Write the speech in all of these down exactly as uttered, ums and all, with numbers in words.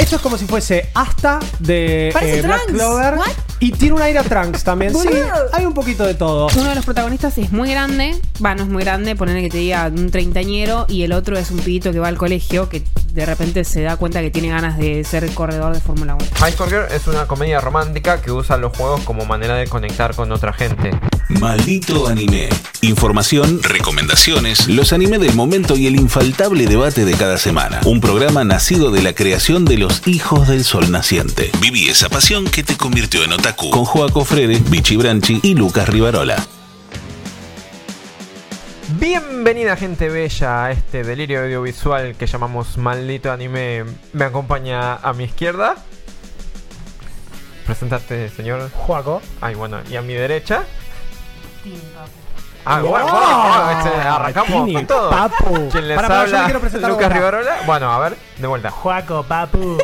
Esto es como si fuese Asta de eh, Black Clover. ¿What? Y tiene un aire a Trunks también. Sí, hay un poquito de todo. Uno de los protagonistas es muy grande. Va, no es muy grande, ponerle que te diga un treintañero. Y el otro es un pibito que va al colegio, que de repente se da cuenta que tiene ganas de ser corredor de Fórmula uno. High Score Girl es una comedia romántica que usa los juegos como manera de conectar con otra gente. Maldito Anime. Información, recomendaciones, los anime del momento y el infaltable debate de cada semana. Un programa nacido de la creación de los hijos del sol naciente. Viví esa pasión que te convirtió en otaku. Con Joaco Frere, Vichy Branchi y Lucas Rivarola. Bienvenida gente bella a este delirio audiovisual que llamamos Maldito Anime. Me acompaña a mi izquierda. Presentate, señor Joaco. Ay, bueno, y a mi derecha. Ah, bueno, bueno, wow. este, arrancamos Tini, con todo. Papu. ¿Quién les Para, para, habla? yo quiero presentar Lucas otra. Rivarola. Bueno, a ver, de vuelta. Joaco, papu.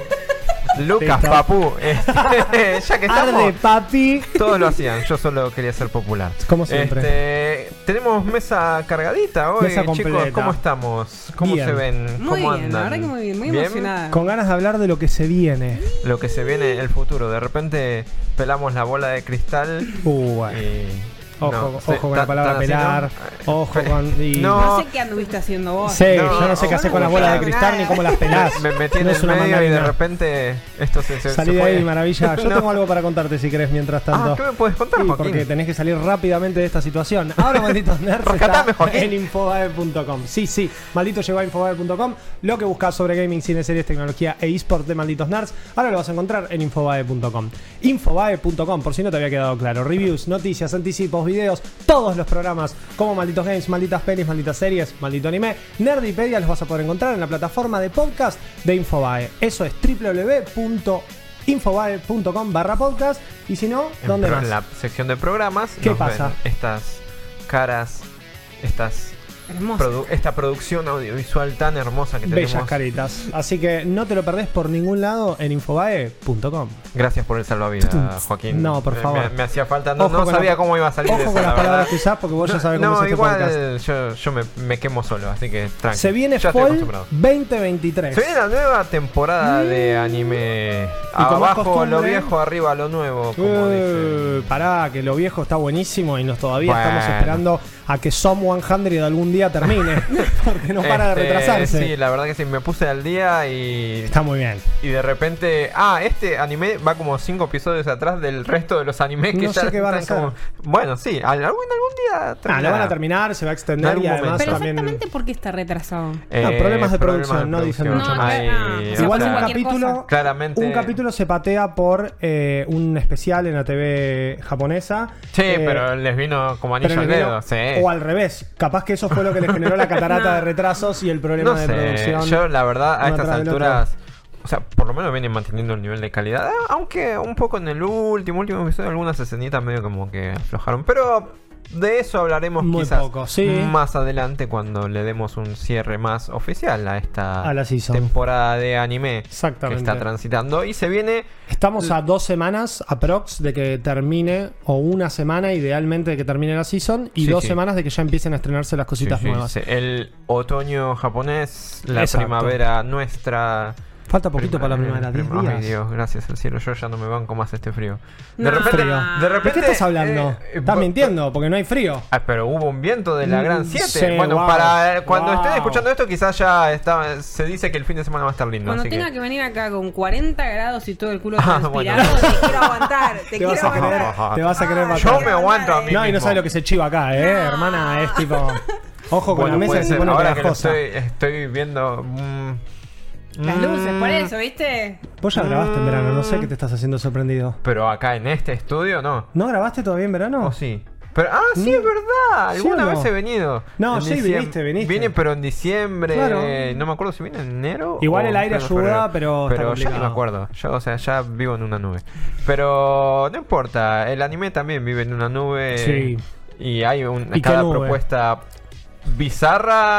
Lucas, Listo. papu. Este, ya que estamos, Arde, papi. todos lo hacían. Yo solo quería ser popular. Como siempre. Este, tenemos mesa cargadita hoy, Mesa chicos. completa. ¿Cómo estamos? ¿Cómo Bien. se ven? Muy ¿Cómo bien, andan? la verdad que muy bien, muy ¿Bien? emocionada. Con ganas de hablar de lo que se viene. Lo que se viene, el futuro. De repente pelamos la bola de cristal. Uh, bueno. Y... Ojo, no, ojo sí, con la ta- palabra tan así, pelar. ¿no? Ojo con. Y... No. No sé qué anduviste haciendo vos. Sí, No, yo no sé qué hacer con las bolas de cristal ni cómo las pelás. Me metí en No el es una medio y de mandarina. repente esto se, se, Salí se de fue. ahí, maravilla. Yo No. tengo algo para contarte si querés mientras tanto. Ah, ¿qué me puedes contar, Sí, Joaquín? porque tenés que salir rápidamente de esta situación. Ahora Malditos Nerds Rescatame, está Joaquín. en Infobae punto com. Sí, sí, Maldito llegó a Infobae punto com. Lo que buscas sobre gaming, cine, series, tecnología e eSport de Malditos Nerds, ahora lo vas a encontrar en Infobae punto com. Infobae punto com, por si no te había quedado claro. Reviews, noticias, anticipos, videos, todos los programas como Malditos Games, Malditas Pelis, Malditas Series, Maldito Anime, Nerdipedia los vas a poder encontrar en la plataforma de podcast de Infobae. Eso es doble u doble u doble u punto infobae punto com barra podcast. Y si no, En ¿dónde pro- más? En la sección de programas. ¿Qué nos pasa? ven estas caras, estas Hermoso. produ- esta producción audiovisual tan hermosa que Bellas tenemos. caritas. Así que no te lo perdés por ningún lado en infobae punto com. Gracias por el salvavidas, Joaquín. No, por Me- favor. Me, me hacía falta. No, Ojo no con sabía la- cómo iba a salir Ojo esa, con la las verdad. palabras que usás porque vos ya sabés cómo No, es este igual podcast. yo, yo me, me quemo solo, así que tranqui. Se viene ya estoy Fall acostumbrado. veinte veintitrés. Se viene la nueva temporada de anime. Y como es Abajo costumbre- lo viejo, arriba lo nuevo, como Eh, dicen. pará, que lo viejo está buenísimo y nos todavía Bueno. estamos esperando a que Som cien algún día termine. Porque no para de Este, retrasarse. Sí, la verdad que sí, me puse al día y. Está muy bien. Y de repente. Ah, este anime va como cinco episodios atrás del resto de los animes que No ya sé qué van a están hacer. como. Bueno, sí, al- algún, algún día. Ah, lo terminará. van a terminar, se va a extender En algún y además momento. Pero también. exactamente por qué está retrasado. Eh, No, problemas de problemas producción, no dicen producción. mucho más. Ay, No, ah, o sea, Igual pasa un cualquier capítulo, cosa. Claramente. un capítulo se patea por eh, un especial en la T V japonesa. Sí, Eh, pero les vino como anillo pero al le vino- dedo. Sí. O al revés, capaz que eso fue lo que les generó la catarata No. de retrasos y el problema No de sé, producción. yo la verdad a uno estas tras del alturas, o sea, por lo menos vienen manteniendo el nivel de calidad, eh, aunque un poco en el último, último episodio algunas escenitas medio como que aflojaron, pero de eso hablaremos Muy quizás poco, sí. más adelante cuando le demos un cierre más oficial a esta A la season. temporada de anime que Exactamente. está transitando y se viene. Estamos a dos semanas aprox de que termine, o una semana idealmente de que termine la season, y Sí, dos sí. semanas de que ya empiecen a estrenarse las cositas Sí, sí, nuevas. sí, el otoño japonés, la Exacto. primavera nuestra. Falta poquito para la primavera, diez Prima- días. Ay, Dios, gracias al cielo. Yo ya no me banco más este frío. De No. repente, Frío. de repente. ¿De qué estás hablando? eh, Estás eh, mintiendo, porque no hay frío. Ah, pero hubo un viento de la Mm, Gran siete. sí, bueno, wow, para eh, cuando wow. estén escuchando esto, quizás ya está, se dice que el fin de semana va a estar lindo. Cuando así tenga que... que... venir acá con cuarenta grados y todo el culo Ah, transpirado, bueno. te quiero aguantar. Te, Te quiero vas a aguantar. querer, te vas a querer Ah, matar. Yo me aguanto a mí No, y no mismo. sabes lo que se chiva acá, eh, No. hermana, es tipo. Ojo con Bueno, la mesa puede que se ser. pone Ahora que lo pegajosa. estoy, estoy viendo. mm, Las mm, luces, por eso, ¿viste? Vos ya grabaste en verano, no sé qué te estás haciendo sorprendido. Pero acá en este estudio no. ¿No grabaste todavía en verano? ¿O sí? Pero, ah, sí, Mm. es verdad. ¿Sí Alguna o no? vez he venido. No, En sí, diciembre. viniste, viniste. Vine, pero en diciembre. Claro. No me acuerdo si vine en enero. Igual o el aire pleno ayuda, febrero. pero está Pero ya ni me complicado. acuerdo. Yo, o sea, ya vivo en una nube. Pero no importa. El anime también vive en una nube. Sí. Y hay un, ¿Y qué cada nube? propuesta bizarra.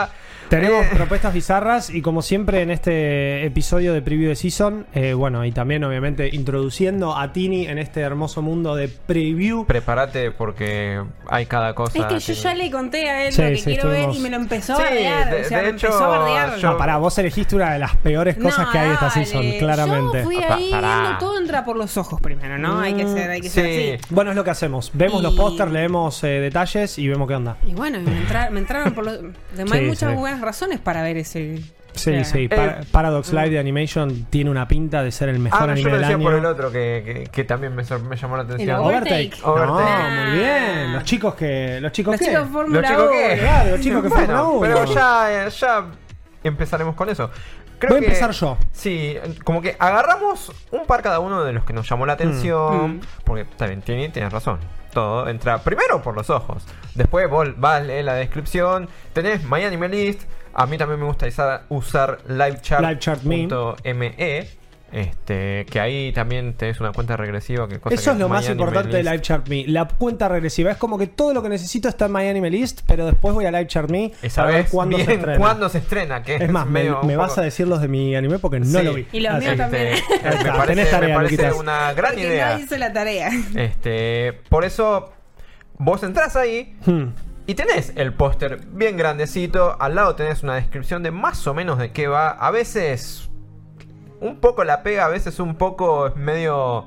Tenemos Eh, propuestas bizarras y como siempre en este episodio de Preview de Season, eh, bueno, y también obviamente introduciendo a Tini en este hermoso mundo de Preview. Prepárate porque hay cada cosa. Es que yo ya le conté a él Sí, lo que sí, quiero ver estuvimos- y me lo empezó Sí, a bardear. de- o sea, de me hecho, empezó a bardear. yo- No, pará, vos elegiste una de las peores cosas No, que hay esta dale. season, claramente. Yo fui Pa- ahí pará. viendo todo entra por los ojos primero, ¿no? Hay que ser, hay que ser Sí. así. Bueno, es lo que hacemos. Vemos Y- los pósters, leemos eh, detalles y vemos qué onda. Y bueno, y me, entra- me entraron por los... Además, hay Sí, muchas sí. buenas razones para ver ese... Sí, o sea, sí. Pa- Paradox Live de Animation tiene una pinta de ser el mejor Ah, no, anime yo lo del decía año. por el otro que, que, que también me, sor- me llamó la atención. El Overtake. Overtake. No, Overtake. muy bien. Los chicos que. ¿Los chicos Los qué? chicos ¿Los Fórmula chicos uno. qué? Claro, los chicos que Bueno, Fórmula uno. pero ya, ya empezaremos con eso. Creo Voy a que- empezar yo. Sí, como que agarramos un par cada uno de los que nos llamó la atención. Mm. Porque también tiene, tienes razón. Todo entra primero por los ojos. Después vos vas, lees la descripción. Tenés My Anime List. A mí también me gusta usar, usar LiveChartMe. livechart.me. Este, que ahí también tenés una cuenta regresiva. Que cosa Eso que es lo My más Anime importante de List. LiveChartMe. La cuenta regresiva. Es como que todo lo que necesito está en My Anime List, pero después voy a LiveChartMe Y para ver sabés cuándo se bien estrena. cuándo se estrena. Que Es más, me, medio un me vas poco- a decir los de mi anime porque no Sí. lo vi. Y los Así míos que- también. Ahí me está, parece, tenés tarea, me parece Luquitas. una gran Porque idea. no hizo la tarea. Este, por eso vos entrás ahí Hmm. y tenés el póster bien grandecito. Al lado tenés una descripción de más o menos de qué va. A veces un poco la pega, a veces un poco es medio...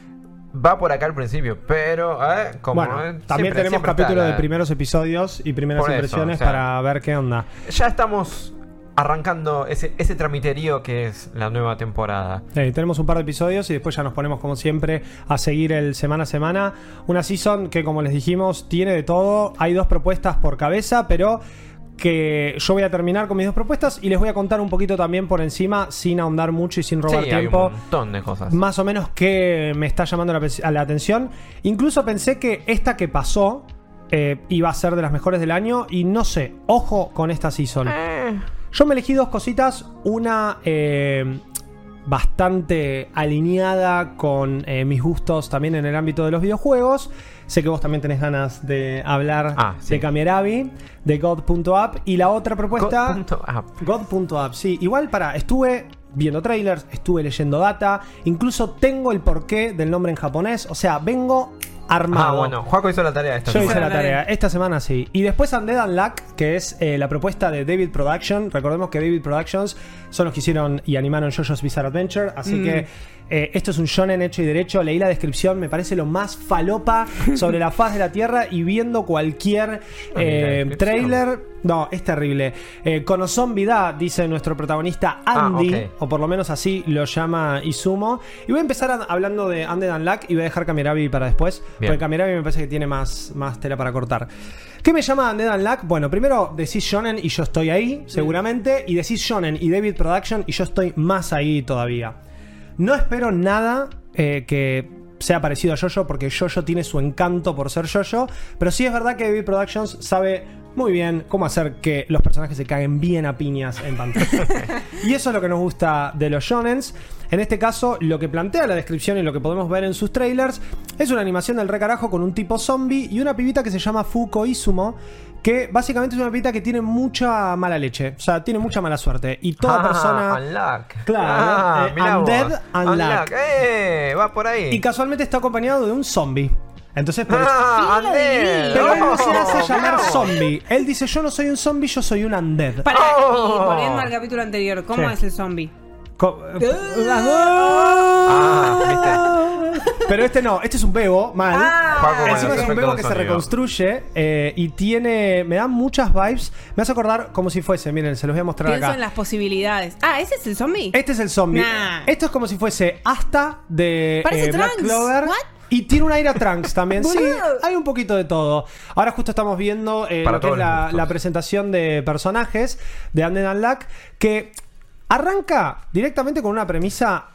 Va por acá al principio, pero eh, como Bueno, eh, también siempre- tenemos siempre está capítulos la- de primeros episodios y primeras Por eso, impresiones o sea, para ver qué onda. Ya estamos arrancando ese, ese tramiterío que es la nueva temporada. Eh, tenemos un par de episodios y después ya nos ponemos como siempre a seguir el semana a semana. Una season que como les dijimos tiene de todo. Hay dos propuestas por cabeza, pero que yo voy a terminar con mis dos propuestas y les voy a contar un poquito también por encima, sin ahondar mucho y sin robar Sí, hay tiempo, un montón de cosas. más o menos que me está llamando la, a la atención. Incluso pensé que esta que pasó eh, iba a ser de las mejores del año y no sé, ojo con esta season. Eh, Yo me elegí dos cositas, una eh, bastante alineada con eh, mis gustos también en el ámbito de los videojuegos. Sé que vos también tenés ganas de hablar Ah, sí. de Kamiarabi, de God punto app, y la otra propuesta... God punto app. God punto app, sí. Igual para, estuve viendo trailers, estuve leyendo data, incluso tengo el porqué del nombre en japonés, o sea, vengo armado. Ah, bueno, Juaco hizo la tarea esta Yo semana. hice la Bueno, tarea. dale. Esta semana sí. Y después Undead Unluck, que es eh, la propuesta de David Production. Recordemos que David Productions son los que hicieron y animaron JoJo's Bizarre Adventure. Así Mm. que eh, esto es un shonen hecho y derecho. Leí la descripción, me parece lo más falopa sobre la faz de la tierra. Y viendo cualquier No, ni la eh, descripción. trailer... No, es terrible. Eh, Konozombie da, dice nuestro protagonista Andy, Ah, ok. o por lo menos así lo llama Izumo. Y voy a empezar a- hablando de Undead Unluck y voy a dejar Kamiarabi para después. Bien. Porque Kamiarabi me parece que tiene más, más tela para cortar. ¿Qué me llama Undead Unluck? Bueno, primero decís Shonen y yo estoy ahí, seguramente. Y decís Shonen y David Production y yo estoy más ahí todavía. No espero nada eh, que sea parecido a JoJo, porque JoJo tiene su encanto por ser JoJo. Pero sí es verdad que David Productions sabe muy bien cómo hacer que los personajes se caguen bien a piñas en pantalla. Y eso es lo que nos gusta de los shonens. En este caso, lo que plantea la descripción y lo que podemos ver en sus trailers es una animación del re carajo con un tipo zombie y una pibita que se llama Fuko Izumo, que básicamente es una pibita que tiene mucha mala leche, o sea, tiene mucha mala suerte. Y toda Ah, persona... Unlock. Claro, Ah, eh, mirá Undead, vos. Unlock. Eh, va por ahí. Y casualmente está acompañado de un zombie. Entonces, por eso... Ah, Filo Undead. divino. Pero él no se Oh, hace llamar mirá vos. zombie. Él dice, yo no soy un zombie, yo soy un undead. Para, Oh. y volviendo al capítulo anterior, ¿cómo Sí. es el zombie? Co- Ah, Pero este no, este es un bebo, mal. Ah, Juaco con Encima los es un efectos bebo de que se sonido. reconstruye eh, y tiene. Me da muchas vibes. Me hace acordar como si fuese. Miren, se los voy a mostrar Pienso acá. en las posibilidades. Ah, ¿ese es el zombie? Este es el zombie. Nah. Esto es como si fuese Asta de Parece eh, Black Trunks. Clover. What? Y tiene un aire a Trunks también. Sí, Boludo. hay un poquito de todo. Ahora justo estamos viendo eh, Para lo que es todos los la, gustos. la presentación de personajes de Undead Unluck, que arranca directamente con una premisa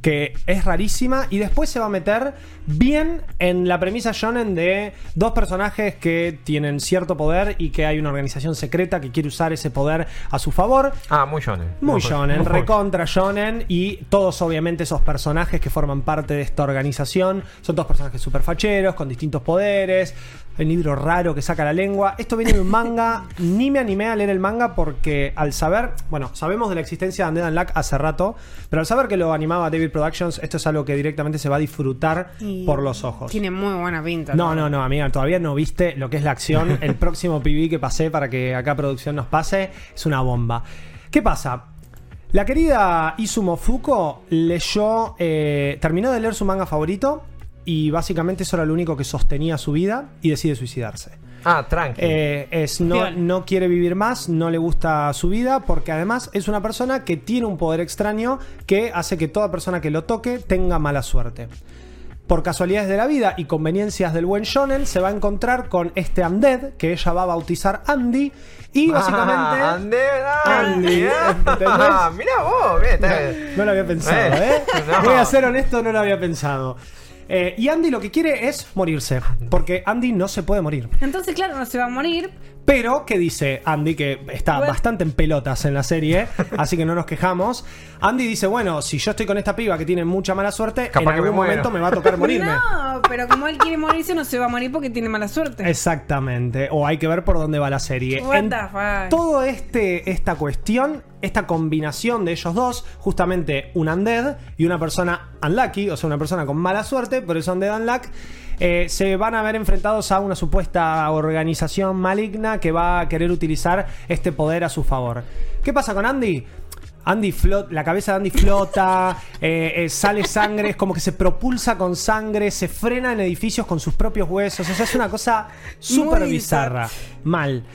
que es rarísima, y después se va a meter bien en la premisa shonen de dos personajes que tienen cierto poder y que hay una organización secreta que quiere usar ese poder a su favor. Ah, muy shonen. Muy shonen, muy- recontra shonen, y todos obviamente esos personajes que forman parte de esta organización son todos personajes super facheros, con distintos poderes. Hay un libro raro que saca la lengua. Esto viene de un manga. Ni me animé a leer el manga porque al saber, bueno, sabemos de la existencia de Undead Unluck hace rato, pero al saber que lo animaba David Productions, esto es algo que directamente se va a disfrutar Y por los ojos. Tiene muy buena pinta. No, no, no, amiga, todavía no viste lo que es la acción. El próximo P V que pasé para que acá producción nos pase es una bomba. ¿Qué pasa? La querida Izumo Fuko leyó, eh, terminó de leer su manga favorito y básicamente eso era lo único que sostenía su vida y decide suicidarse. Ah, tranqui. Eh, es, no, Piola. no quiere vivir más, no le gusta su vida, porque además es una persona que tiene un poder extraño que hace que toda persona que lo toque tenga mala suerte. Por casualidades de la vida y conveniencias del buen shonen, se va a encontrar con este Undead, que ella va a bautizar Andy, y básicamente... Ah, Undead Andy, Andy, ¿entendés? ah, mirá vos, bien, está bien. No lo había pensado, Eh, ¿eh? no. Voy a ser honesto, no lo había pensado. Eh, y Andy lo que quiere es morirse, porque Andy no se puede morir. Entonces, claro, no se va a morir. Pero, ¿qué dice Andy? Que está Bueno. bastante en pelotas en la serie, así que no nos quejamos. Andy dice, bueno, si yo estoy con esta piba que tiene mucha mala suerte, Capaz en que algún me muero. momento me va a tocar morirme. No, pero como él quiere morirse, no se va a morir porque tiene mala suerte. Exactamente. O hay que ver por dónde va la serie. What En the fuck? todo este esta cuestión, esta combinación de ellos dos, justamente un undead y una persona unlucky, o sea, una persona con mala suerte, por eso undead unluck, eh, se van a ver enfrentados a una supuesta organización maligna que va a querer utilizar este poder a su favor. ¿Qué pasa con Andy? Andy flota, la cabeza de Andy flota, eh, eh, sale sangre, es como que se propulsa con sangre, se frena en edificios con sus propios huesos. O sea, es una cosa súper Muy bizarra. Mal.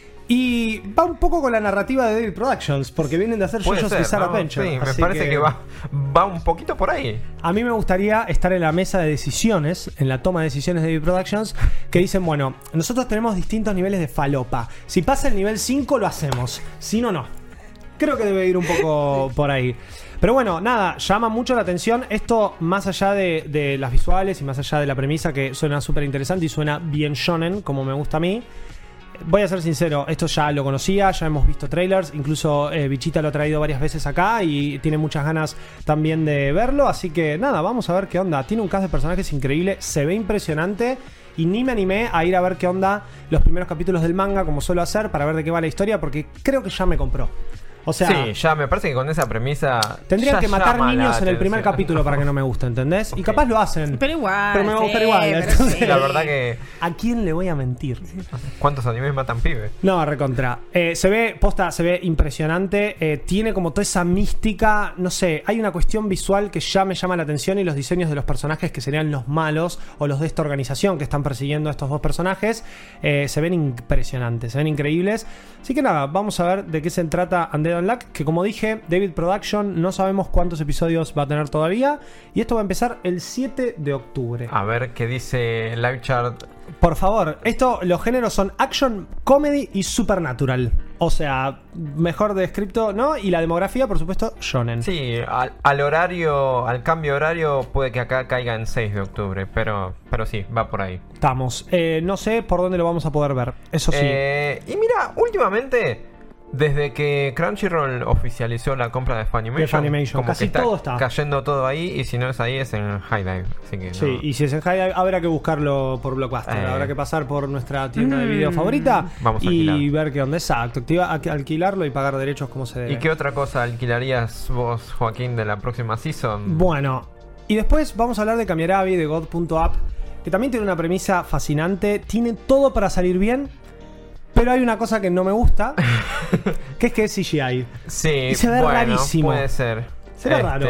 Y va un poco con la narrativa de David Productions, porque vienen de hacer Puede JoJo's ser, Bizarre ¿no? Adventure. Sí, me así parece que, va, va un poquito por ahí. A mí me gustaría estar en la mesa de decisiones, en la toma de decisiones de David Productions, que dicen, bueno, nosotros tenemos distintos niveles de falopa. Si pasa el nivel cinco, lo hacemos. Si no, no. Creo que debe ir un poco por ahí. Pero bueno, nada, llama mucho la atención. Esto, más allá de, de las visuales y más allá de la premisa, que suena súper interesante y suena bien shonen, como me gusta a mí. Voy a ser sincero, esto ya lo conocía, ya hemos visto trailers, incluso eh, Bichita lo ha traído varias veces acá y tiene muchas ganas también de verlo, así que nada, vamos a ver qué onda. Tiene un cast de personajes increíble, se ve impresionante y ni me animé a ir a ver qué onda los primeros capítulos del manga, como suelo hacer, para ver de qué va la historia, porque creo que ya me compró. O sea, Sí, ya me parece que con esa premisa. tendrían ya que matar llama la niños en el primer atención. capítulo para que no me guste, ¿entendés? Y Ok. capaz lo hacen. Pero igual. Pero me va a gustar sí, igual, pero entonces- sí. La verdad que. ¿A quién le voy a mentir? ¿Cuántos animes matan pibes? No, recontra. Eh, se ve, posta, se ve impresionante. Eh, tiene como toda esa mística. No sé, hay una cuestión visual que ya me llama la atención y los diseños de los personajes que serían los malos o los de esta organización que están persiguiendo a estos dos personajes eh, se ven impresionantes, se ven increíbles. Así que nada, vamos a ver de qué se trata Undead Unluck, que como dije, David Production, no sabemos cuántos episodios va a tener todavía. Y esto va a empezar el siete de octubre. A ver qué dice Live Chart. Por favor, esto, los géneros son action, comedy y supernatural. O sea, mejor descripto, ¿no? Y la demografía, por supuesto, shonen. Sí, al, al horario, al cambio horario, puede que acá caiga en seis de octubre, pero, pero sí, va por ahí. Estamos. Eh, no sé por dónde lo vamos a poder ver. Eso sí. Eh, y mira, últimamente, desde que Crunchyroll oficializó la compra de Funimation, De Funimation, como casi que está todo está. cayendo todo ahí, y si no es ahí, es en High Dive. Así que no. Sí, y si es en High Dive, habrá que buscarlo por Blockbuster. Eh. Habrá que pasar por nuestra tienda de Mm. video favorita Vamos a y alquilar. ver qué onda. Exacto. Activa- alqu- alquilarlo y pagar derechos como se debe. ¿Y qué otra cosa alquilarías vos, Joaquín, de la próxima season? Bueno, y después vamos a hablar de Kamiarabi, de God punto app, que también tiene una premisa fascinante. Tiene todo para salir bien, pero hay una cosa que no me gusta, que es que es C G I. Sí, y se ve bueno, rarísimo. puede ser. Se ve raro.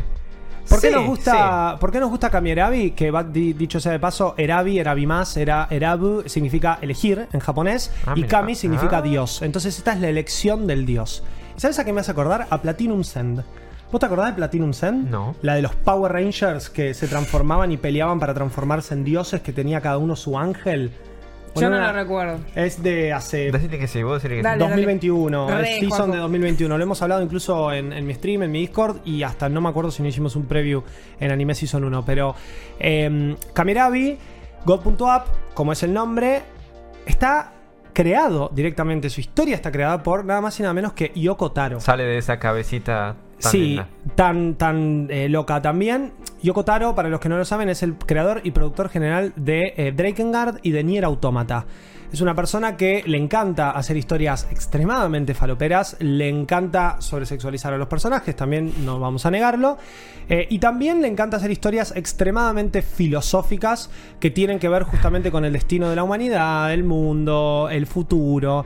¿Por qué, sí, nos gusta, ¿Por qué nos gusta Kamiarabi? Que va, di- dicho sea de paso, Erabi, Erabimas, era, Erabu significa elegir en japonés Ah, y mira. Kami significa Ah. Dios. Entonces esta es la elección del Dios. ¿Y sabes a qué me hace acordar? A Platinum Send. ¿Vos te acordás de Platinum Send? No. La de los Power Rangers que se transformaban y peleaban para transformarse en dioses, que tenía cada uno su ángel. O Yo en no una- lo recuerdo. Es de hace Decirle que sí, vos decirle que Dale, sí. dos mil veintiuno, Re, es season Juaco. de dos mil veintiuno. Lo hemos hablado incluso en, en mi stream, en mi Discord, y hasta no me acuerdo si no hicimos un preview en Anime Season uno. Pero eh, Kamerabi, God.app, como es el nombre, está creado directamente. Su historia está creada por nada más y nada menos que Yoko Taro. Sale de esa cabecita tan Sí, linda. tan, tan eh, loca también. Yoko Taro, para los que no lo saben, es el creador y productor general de eh, Drakengard y de Nier Automata. Es una persona que le encanta hacer historias extremadamente faloperas, le encanta sobresexualizar a los personajes, también no vamos a negarlo, eh, y también le encanta hacer historias extremadamente filosóficas que tienen que ver justamente con el destino de la humanidad, el mundo, el futuro,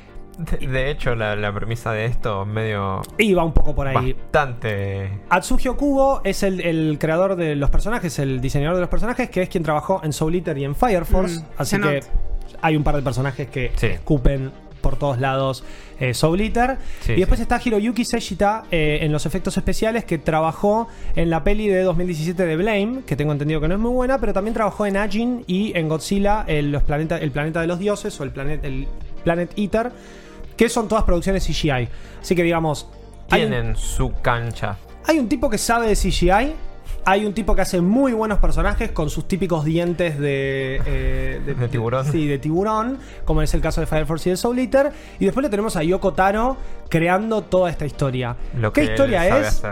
De, de hecho, la, la premisa de esto medio... y va un poco por ahí. Bastante... Atsuhiko Kubo es el, el creador de los personajes, el diseñador de los personajes, que es quien trabajó en Soul Eater y en Fire Force. Mm, así se que nota. hay un par de personajes que Sí. escupen por todos lados eh, Soul Eater. Sí, y después sí. está Hiroyuki Sejita eh, en los efectos especiales, que trabajó en la peli de dos mil diecisiete de Blame, que tengo entendido que no es muy buena, pero también trabajó en Ajin y en Godzilla, el, los planeta, el planeta de los dioses, o el Planet, el Planet Eater, que son todas producciones C G I. Así que digamos, hay un- Tienen su cancha. hay un tipo que sabe de C G I. Hay un tipo que hace muy buenos personajes con sus típicos dientes de, eh, De tiburón. Sí, de tiburón, como es el caso de Fire Force y de Soul Eater. Y después le tenemos a Yoko Taro creando toda esta historia. Lo ¿Qué que él historia sabe es? hacer.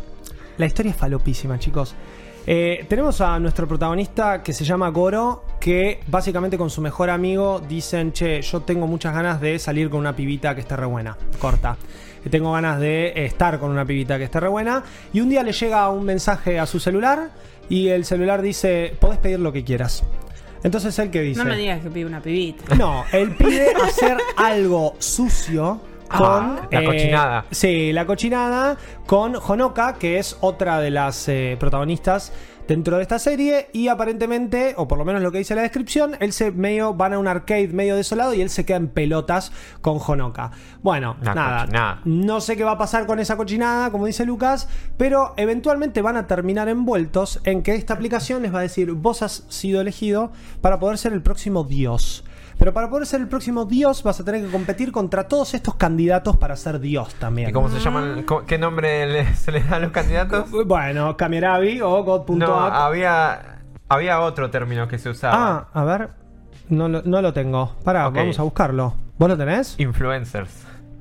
La historia es falopísima, chicos. Eh, tenemos a nuestro protagonista que se llama Goro, que básicamente con su mejor amigo dicen: che, yo tengo muchas ganas de salir con una pibita que esté re buena, corta. Eh, Tengo ganas de eh, estar con una pibita que esté re buena. Y un día le llega un mensaje a su celular y el celular dice: podés pedir lo que quieras. Entonces él que dice: No me digas que pide una pibita. no, él pide hacer algo sucio con... Ah, la cochinada. Sí, la cochinada con Honoka, que es otra de las eh, protagonistas dentro de esta serie. Y aparentemente, o por lo menos lo que dice la descripción, él se medio van a un arcade medio desolado y él se queda en pelotas con Honoka. Bueno, La nada, cochinada. no sé qué va a pasar con esa cochinada, como dice Lucas, pero eventualmente van a terminar envueltos en que esta aplicación les va a decir: vos has sido elegido para poder ser el próximo dios. Pero para poder ser el próximo dios vas a tener que competir contra todos estos candidatos para ser dios también. ¿Y cómo se llaman? ¿Cómo- ¿Qué nombre le- se les da a los candidatos? Bueno, Kamerabi o God.app. No, había, había otro término que se usaba. Ah, a ver. No, lo- no lo tengo. Pará, Ok. vamos a buscarlo. ¿Vos lo tenés? Influencers.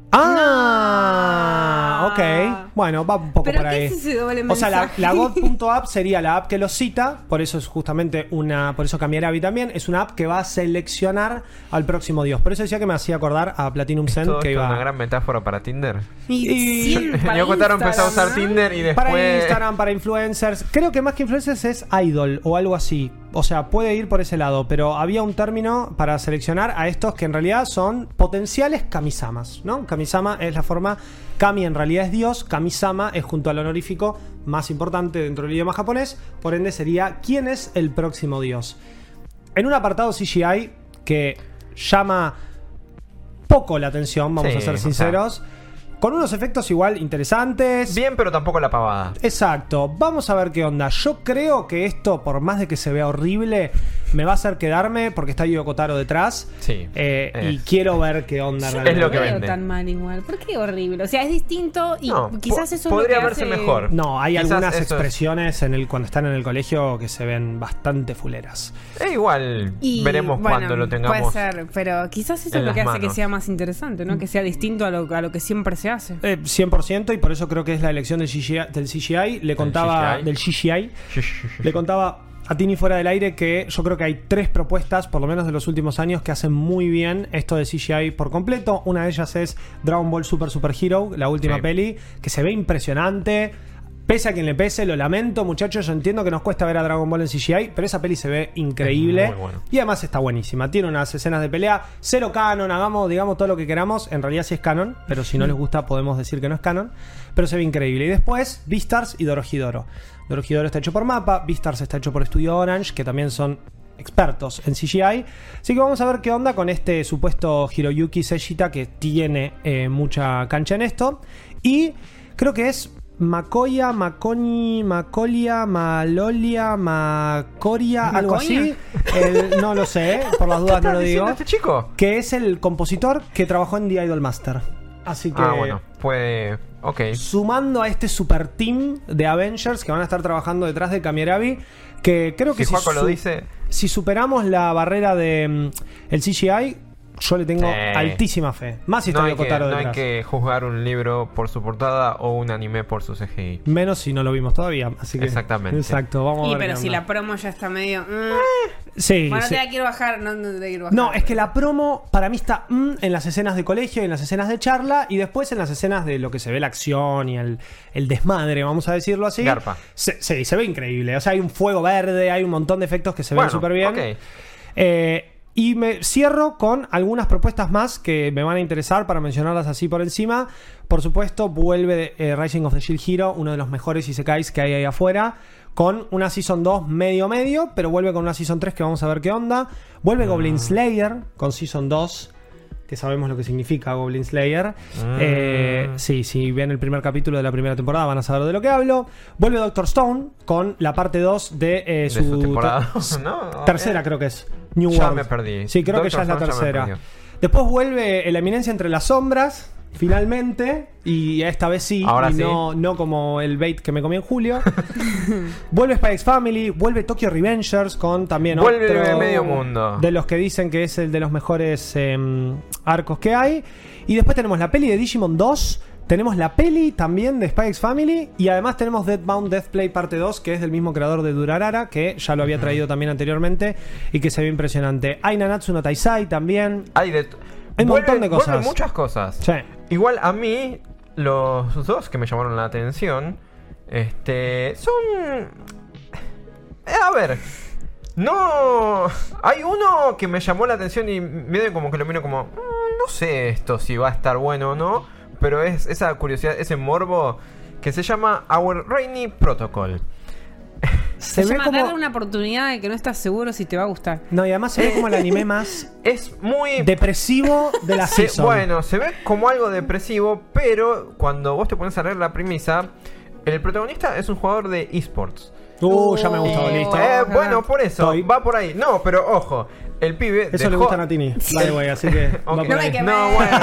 Ah, No. ok. Bueno, va un poco ¿Pero por qué ahí. es ese doble O sea, la, mensaje? la God.app sería la app que lo cita, por eso es justamente una, por eso Kamerabi también, es una app que va a seleccionar al próximo dios. Por eso decía que me hacía acordar a Platinum Zen, Todo que esto es iba una gran metáfora para Tinder. Y, Y- cien para Yoko Taro empezó a Instagram, usar ¿no? Tinder y después... para Instagram, para influencers. Creo que más que influencers es idol o algo así. O sea, puede ir por ese lado, pero había un término para seleccionar a estos que en realidad son potenciales kamisamas, ¿no? Kamisama es la forma... Kami en realidad es dios, Kamisama es junto al honorífico más importante dentro del idioma japonés, por ende sería ¿quién es el próximo dios? En un apartado C G I que llama poco la atención, vamos Sí, a ser o sinceros, con unos efectos igual interesantes. Bien, pero tampoco la pavada. Exacto, vamos a ver qué onda. Yo creo que esto, por más de que se vea horrible, me va a hacer quedarme porque está Yoko Taro detrás. Sí. Eh, Es- Y quiero ver qué onda Es realmente. lo que No veo vende. tan mal igual. ¿Por qué horrible? O sea, es distinto y No, quizás po- eso podría es lo que verse hace... mejor. No, hay Quizás algunas eso es- expresiones en el, cuando están en el colegio que se ven bastante fuleras. E igual Y, veremos bueno, cuando lo tengamos. Puede ser, pero quizás eso en es lo que las hace que manos. sea más interesante, ¿no? Que sea distinto a lo, a lo que siempre se hace. Eh, cien por ciento, y por eso creo que es la elección del C G I. Del C G I. Le contaba... C G I. Del C G I. Le contaba a Tini fuera del aire que yo creo que hay tres propuestas, por lo menos de los últimos años, que hacen muy bien esto de C G I por completo. Una de ellas es Dragon Ball Super Super Hero, la última Sí. peli, que se ve impresionante. Pese a quien le pese, lo lamento, muchachos. Yo entiendo que nos cuesta ver a Dragon Ball en C G I, pero esa peli se ve increíble. Es muy bueno. Y además está buenísima. Tiene unas escenas de pelea, cero canon, hagamos, digamos, todo lo que queramos. En realidad sí es canon, pero si no les gusta podemos decir que no es canon. Pero se ve increíble. Y después, Beastars y Dorohedoro. Dorohedoro está hecho por Mappa, Beastars está hecho por Studio Orange, que también son expertos en C G I. Así que vamos a ver qué onda con este supuesto Hiroyuki Sejita, que tiene eh, mucha cancha en esto. Y creo que es Makoya, Maconi, Macolia, Malolia, Macoria, algo así. El- no lo sé, por las dudas no lo digo. ¿Este chico? Que es el compositor que trabajó en The Idol Master. Así que, Ah, bueno, puede... Ok. sumando a este super team de Avengers que van a estar trabajando detrás de Kamiarabi, que creo que Si Juaco lo su- dice... si superamos la barrera de mm, el C G I, yo le tengo Sí. altísima fe. Más si está No hay, Yoko que, Taro no hay detrás. que juzgar un libro por su portada o un anime por su C G I. Menos si no lo vimos todavía. Así que, Exactamente. Exacto, vamos a Y ver. pero qué si onda. la promo ya está medio. mm. Sí, Bueno, no sí. te la quiero bajar. No, no te la quiero bajar. No, es que la promo para mí está mm, en las escenas de colegio y en las escenas de charla y después en las escenas de lo que se ve la acción y el, el desmadre, vamos a decirlo así. Garpa. Se- sí, se ve increíble. O sea, hay un fuego verde, hay un montón de efectos que se ven Bueno, súper bien. ok. Eh, y me cierro con algunas propuestas más que me van a interesar para mencionarlas así por encima. Por supuesto, vuelve eh, Rising of the Shield Hero, uno de los mejores isekais que hay ahí afuera, con una Season dos medio medio, pero vuelve con una Season tres que vamos a ver qué onda. Vuelve Goblin Slayer con Season dos, que sabemos lo que significa Goblin Slayer. Mm. Eh, sí, si ven el primer capítulo de la primera temporada van a saber de lo que hablo. Vuelve Doctor Stone con la parte dos de, eh, De su, su temporada, ter- ¿no? tercera, Eh, creo que es. New ya World. me perdí. Sí, creo que ya Doctor es la Stone ya me tercera. perdió. Después vuelve La Eminencia entre las sombras, finalmente. Y esta vez sí, Ahora y sí. No, no como el bait que me comí en julio. Vuelve Spy X Family, vuelve Tokyo Revengers con también Vuelve otro Medio Mundo. de los que dicen que es el de los mejores eh, arcos que hay. Y después tenemos la peli de Digimon dos. Tenemos la peli también de Spy X Family. Y además tenemos Deathbound Deathplay parte dos, que es del mismo creador de Durarara, que ya lo había traído también anteriormente y que se ve impresionante. Hay Nanatsu no Taisai también. Hay de... Hay un montón de vuelven cosas. muchas cosas. Sí. Igual a mí, los dos que me llamaron la atención, este, son... Eh, a ver, no... Hay uno que me llamó la atención y medio como que lo miro como... "Mm, no sé esto si va a estar bueno o no", pero es esa curiosidad, ese morbo que se llama Our Rainy Protocol. Se Se ve llama como... darle una oportunidad de que no estás seguro si te va a gustar. No, y además se ve como el anime más Es muy... depresivo de la Se- season. bueno, se ve como algo depresivo, pero cuando vos te pones a leer la premisa, el protagonista es un jugador de esports. Uh, ya me gustó, Oh. listo. Eh, bueno, por eso, Estoy- va por ahí. No, pero ojo, el pibe. Eso dejó... le gustan a Tini, by the way, así que va Ok. por No me ahí. quemé. No, bueno.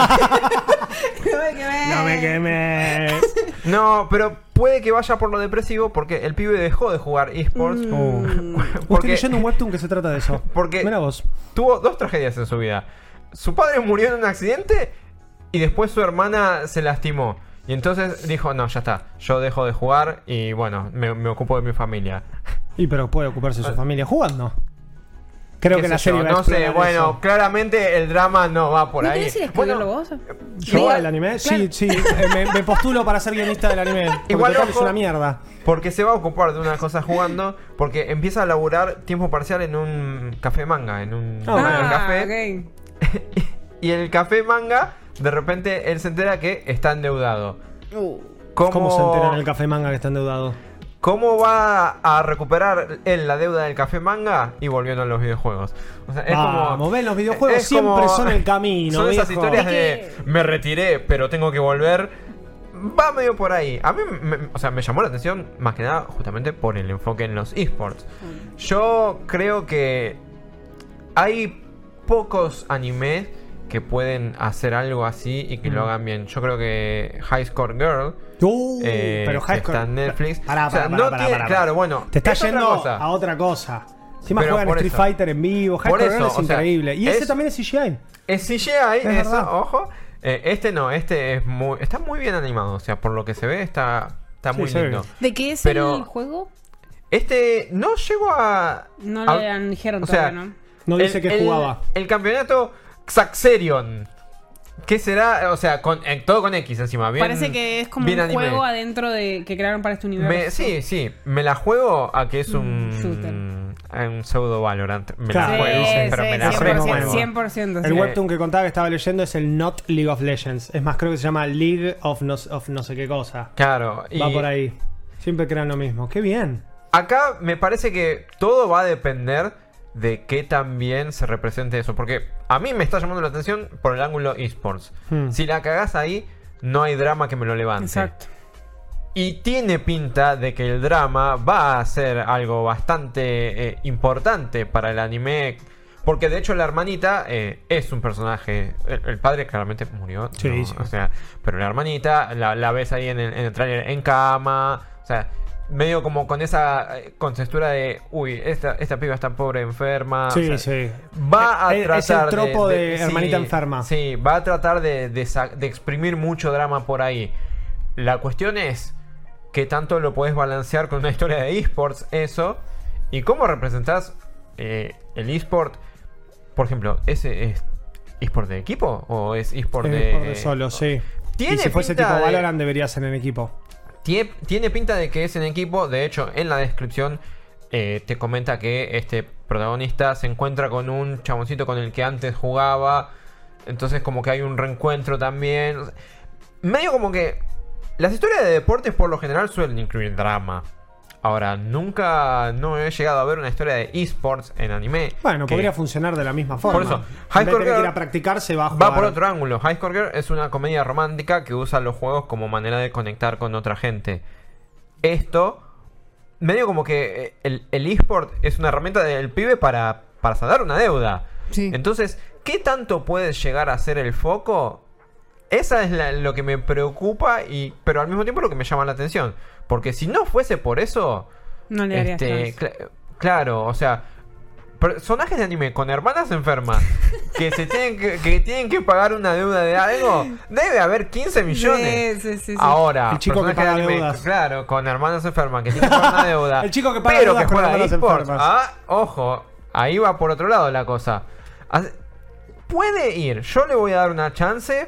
No me quemé. No me quemes. No, pero puede que vaya por lo depresivo porque el pibe dejó de jugar esports. Uh. Estoy Porque leyendo un webtoon que se trata de eso. Porque- Mira vos. tuvo dos tragedias en su vida. Su padre murió en un accidente y después su hermana se lastimó. Y entonces dijo, no, ya está, yo dejo de jugar y bueno, me, me ocupo de mi familia. Y pero puede ocuparse su familia jugando. Creo ¿Qué que la sé yo? serie va a No sé, explorar bueno, eso. claramente el drama no va por ¿No ahí. querés ir a Bueno, escribirlo vos? ¿Yo Diga- el anime? Claro. Sí, sí. eh, me, me postulo para ser guionista del anime. Porque Igual, total es ojo. una mierda. porque se va a ocupar de una cosa jugando, porque empieza a laburar tiempo parcial en un café manga, en un, Ah, en un bueno. café. ok. Y el café manga, de repente él se entera que está endeudado. Uh. ¿Cómo, ¿Cómo se entera en el café manga que está endeudado? ¿Cómo va a recuperar él la deuda del café manga? Y volviendo a los videojuegos. O sea, es Vamos, como. ven, los videojuegos es siempre como- son el camino. Son esas viejo. historias Es de que- me retiré, pero tengo que volver. Va medio por ahí. A mí, me, o sea, me llamó la atención más que nada justamente por el enfoque en los esports. Yo creo que hay pocos animes que pueden hacer algo así y que lo hagan bien. Yo creo que High Score Girl, Uh, eh, pero que High está Score- en Netflix. Pará, O sea, pará, no pará, pará, tiene- pará. claro, bueno, Te está es otra yendo cosa. a otra cosa. Encima Pero juegan por Street eso. Fighter en vivo. High Por Score Girl eso, es o sea, increíble. Y ese es- también es C G I. Es C G I, Es eso, verdad. ojo. Eh, este no, este es muy, está muy bien animado. O sea, por lo que se ve, está, está Sí, muy se ve lindo. bien. ¿De qué es Pero- el juego? Este no llegó a. No a- le dijeron o sea, todavía, ¿no? No dice el- que el- jugaba. El campeonato Xaxerion. ¿Qué será? O sea, con, en- todo con X encima. Bien, Parece que es como bien un anime. juego adentro de que crearon para este universo. Me- sí, sí. Me la juego a que es un. shooter. Un pseudo Valorant. Me Claro, la juego, Sí, pero sí, me la cien por ciento, rejuego. cien por ciento. El sí. webtoon que contaba que estaba leyendo es el Not League of Legends. Es más, creo que se llama League of no, of no sé qué cosa. Claro. Va y- por ahí. Siempre crean lo mismo. Qué bien. Acá me parece que todo va a depender de qué tan bien se represente eso. Porque a mí me está llamando la atención por el ángulo esports. Hmm. Si la cagás ahí, no hay drama que me lo levante. Exacto. Y tiene pinta de que el drama va a ser algo bastante eh, importante para el anime. Porque de hecho la hermanita eh, es un personaje. El, el padre claramente murió. Sí, ¿no? sí. O sea, pero la hermanita la, la ves ahí en el, en el tráiler en cama. O sea, medio como con esa eh, contextura de uy, esta, esta piba está pobre, enferma. Sí, o sea, sí. Va a Es- tratar es el tropo de sí, hermanita enferma. Sí, va a tratar de, de, sa- de exprimir mucho drama por ahí. La cuestión es qué tanto lo puedes balancear con una historia de esports, eso, y cómo representás eh, el esport. Por ejemplo, ¿ese es esport de equipo o es esport Es de, por de solo, sí. Tiene Y si fuese pinta tipo de- Valorant debería ser en equipo. Tiene, tiene pinta de que es en equipo. De hecho, en la descripción eh, te comenta que este protagonista se encuentra con un chaboncito con el que antes jugaba. Entonces como que hay un reencuentro también. Medio como que las historias de deportes por lo general suelen incluir drama. Ahora, nunca no he llegado a ver una historia de esports en anime. Bueno, que podría funcionar de la misma forma. Por eso, En High vez de Score tener que ir Girl a practicar, se va a jugar. va por otro ángulo. High Score Girl es una comedia romántica que usa los juegos como manera de conectar con otra gente. Esto, medio como que el, el eSport es una herramienta del pibe para, para saldar una deuda. Sí. Entonces, ¿qué tanto puede llegar a ser el foco? Esa es la- lo que me preocupa, y pero al mismo tiempo lo que me llama la atención. Porque si no fuese por eso, No le haría este, chance. cla- claro, o sea, personajes de anime con hermanas enfermas que se tienen que, que tienen que pagar una deuda de algo, debe haber quince millones. Sí, sí, sí, sí. Ahora, El chico que personajes de paga anime, deudas. claro, con hermanas enfermas que tienen que pagar una deuda. El chico que paga pero deudas que con juega hermanas esports. enfermas. Ah, ojo, ahí va por otro lado la cosa. Hace- Puede ir, yo le voy a dar una chance,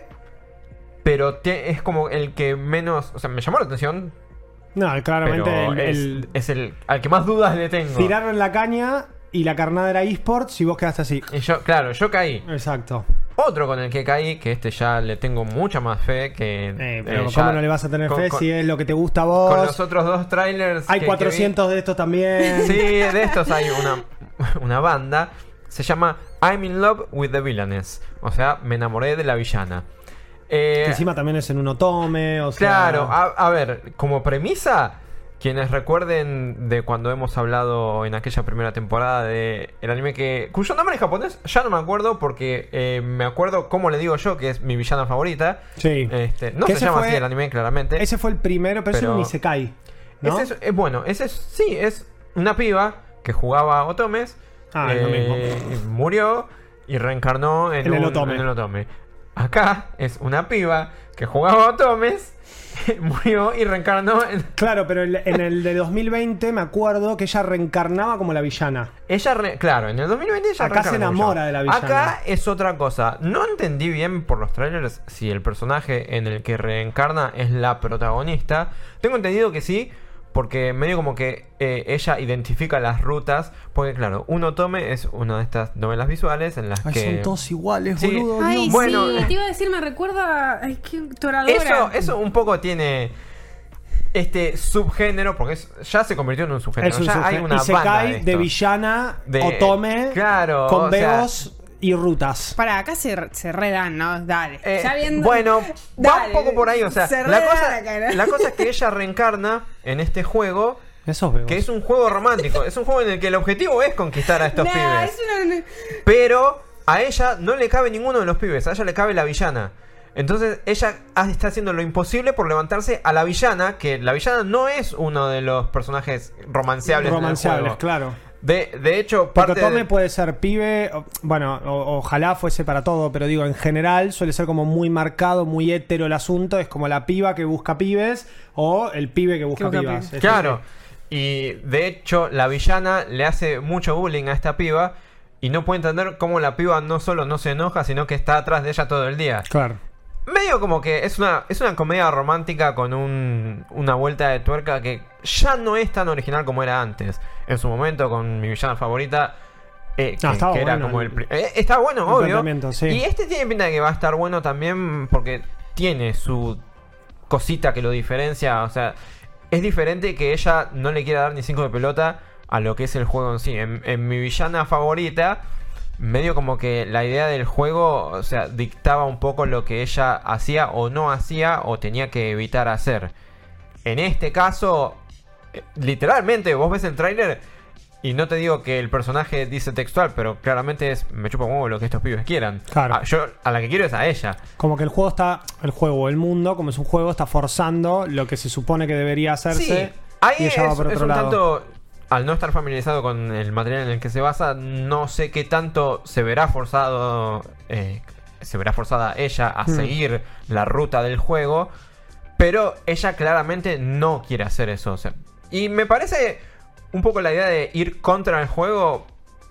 pero te- es como el que menos, o sea, me llamó la atención, No, claramente pero el, es, el es el al que más dudas le tengo. tiraron en la caña y la carnada era eSports y vos quedaste así. Y yo, claro, yo caí. Exacto. Otro con el que caí, que este ya le tengo mucha más fe que... Eh, pero eh, ¿cómo ya no le vas a tener con- fe con- si es lo que te gusta a Con vos? los otros dos trailers Hay que- cuatrocientos de estos también. que vi. Sí, de estos hay una, una banda. Se llama I'm in love with the villainess. O sea, me enamoré de la villana. Eh, Que encima también es en un otome, o sea... Claro, a, a ver, como premisa, quienes recuerden de cuando hemos hablado en aquella primera temporada de el anime que cuyo nombre en japonés ya no me acuerdo porque eh, me acuerdo cómo le digo yo que es mi villana favorita. Sí. Este, no Que se ese llama fue- así el anime claramente. Ese fue el primero, pero, Pero- es un Isekai, ¿no? Ese es, eh, bueno, ese es, sí, es una piba que jugaba otomes. Ah, es lo mismo. Murió y reencarnó en, En el un- otome. en el otome. Acá es una piba que jugaba otomes, murió y reencarnó en... Claro, pero el- en el de dos mil veinte me acuerdo que ella reencarnaba como la villana. Ella, re- claro, en el dos mil veinte ella Acá se reencarnó enamora ya. de la villana. Acá es otra cosa. No entendí bien por los trailers si el personaje en el que reencarna es la protagonista. Tengo entendido que sí, porque medio como que eh, ella identifica las rutas. Porque claro, un otome es una de estas novelas visuales en las Ay, que... son todos iguales, Sí. boludo. Ay, Dios. Bueno, sí, te iba a decir, me recuerda. Ay, qué toradora. Eso, eso un poco tiene este subgénero, porque es- ya se convirtió en un subgénero. Es un ya hay subgénero. una banda Isekai de, de, esto. villana, De- otome, claro, con o sea- veos y rutas. Para, acá se, se redan, ¿no? Dale. Eh, ya viendo. Bueno, va Dale. un poco por ahí, o sea, Se la reda cosa, la cara. la cosa es que ella reencarna en este juego, Esos veos. que es un juego romántico, es un juego en el que el objetivo es conquistar a estos Nah, pibes. es una- Pero a ella no le cabe ninguno de los pibes, a ella le cabe la villana. Entonces ella ha- está haciendo lo imposible por levantarse a la villana, que la villana no es uno de los personajes romanceables en el romanceables, juego. claro. De, de hecho, Porque parte otome de- puede ser pibe, o- bueno, o- ojalá fuese para todo, pero digo, en general suele ser como muy marcado, muy hétero el asunto, es como la piba que busca pibes o el pibe que busca busca pibas. pibes. Es Claro. Y de hecho, la villana le hace mucho bullying a esta piba y no puede entender cómo la piba no solo no se enoja, sino que está atrás de ella todo el día. Claro. Medio como que es una, es una comedia romántica con un, una vuelta de tuerca que ya no es tan original como era antes. En su momento, con mi villana favorita, eh, que, Ah, estaba que era bueno como el- el... pri- eh, está bueno, el obvio. planteamiento, sí. Y este tiene pinta de que va a estar bueno también porque tiene su cosita que lo diferencia. O sea, es diferente que ella no le quiera dar ni cinco de pelota a lo que es el juego en sí. En, en mi villana favorita, medio como que la idea del juego, o sea, dictaba un poco lo que ella hacía o no hacía o tenía que evitar hacer. en este caso, eh, literalmente, vos ves el tráiler y no te digo que el personaje dice textual, pero claramente es, me chupa un huevo lo que estos pibes quieran. Claro. Ah, yo a la que quiero es a ella. Como que el juego está, el juego, el mundo, como es un juego, está forzando lo que se supone que debería hacerse. Sí, ahí y ella va es, por es otro un lado. tanto, al no estar familiarizado con el material en el que se basa, no sé qué tanto se verá forzado, eh, se verá forzada ella a Hmm. seguir la ruta del juego, pero ella claramente no quiere hacer eso. O sea, y me parece un poco la idea de ir contra el juego,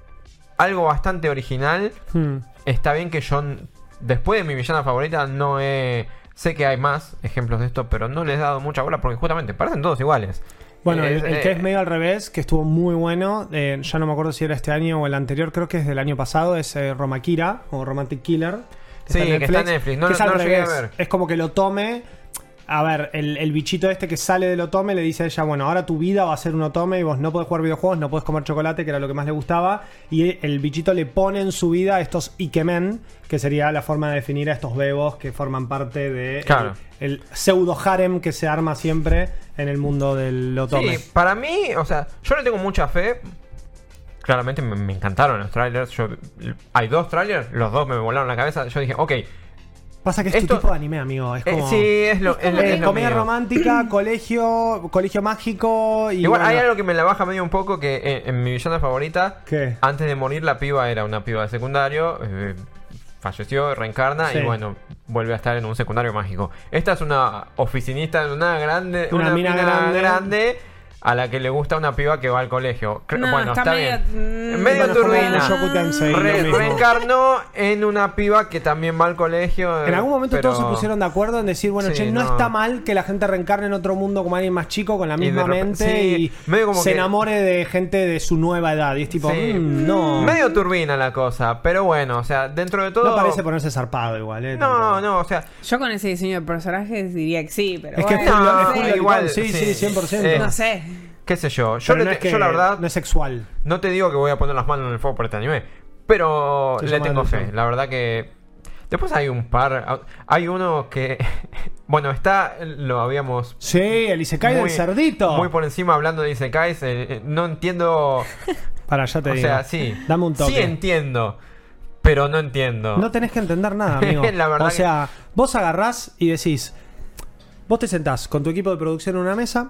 algo bastante original. Hmm. Está bien que yo, después de mi villana favorita, no he... Sé que hay más ejemplos de esto, pero no les he dado mucha bola porque justamente parecen todos iguales. Bueno, Eh, el, el eh, que es medio al revés, que estuvo muy bueno, eh, ya no me acuerdo si era este año o el anterior, creo que es del año pasado, es eh, Romakira o Romantic Killer. Sí, que está en Netflix. No- que es no al lo llegué a revés. ver. Es como que lo tome. A ver, el, el bichito este que sale del otome le dice a ella, bueno, ahora tu vida va a ser un otome y vos no podés jugar videojuegos, no podés comer chocolate, que era lo que más le gustaba. Y el bichito le pone en su vida estos ikemen, que sería la forma de definir a estos bebos que forman parte de Claro. el, el pseudo harem que se arma siempre en el mundo del otome. Sí, para mí, o sea, yo le tengo mucha fe. Claramente me, me encantaron los trailers. Yo, hay dos trailers, los dos me volaron la cabeza. Yo dije, ok. Pasa que es Esto- tu tipo de anime, amigo. Es eh, como... sí, es lo, es, Eh, es lo comedia mío. romántica, colegio, colegio mágico y Igual bueno, hay algo que me la baja medio un poco, que en, en mi villana favorita, ¿qué? antes de morir la piba era una piba de secundario, eh, falleció, reencarna Sí. y bueno, vuelve a estar en un secundario mágico. Esta es una oficinista en una grande, Una una, mina mina, grande. grande. A la que le gusta una piba que va al colegio. Cre- No, bueno, está está, medio- bien. mm, Medio Bueno, es como turbina. Mushoku Tensei, Re- lo mismo. reencarnó en una piba que también va al colegio. En algún momento pero- todos se pusieron de acuerdo en decir, bueno, Sí, che, no, no. está mal que la gente reencarne en otro mundo como alguien más chico con la Y de misma repente- mente sí, y medio como se que- enamore de gente de su nueva edad. Y es tipo, Sí. mm, no. Medio turbina la cosa, pero bueno, o sea, dentro de todo. No parece ponerse zarpado igual, ¿eh? No, Tampoco. no, o sea. Yo con ese diseño de personajes diría que sí, pero Es que bueno, es full- no es sé. full igual, lolicón, sí, sí, sí. cien por ciento. Eh, No sé. Qué sé yo. Yo, Pero le no te- es que yo la verdad no es sexual. no te digo que voy a poner las manos en el fuego por este anime, pero Se le llama tengo ilusión. fe. La verdad que después hay un par, hay uno que bueno, está lo habíamos Sí, el Isekai del muy- cerdito. muy por encima hablando de Isekais, eh, eh, no entiendo, Para, ya te o digo. sea, sí. Dame un toque. Sí entiendo, pero no entiendo. No tenés que entender nada, amigo. La verdad o que- sea, vos agarrás y decís, vos te sentás con tu equipo de producción en una mesa,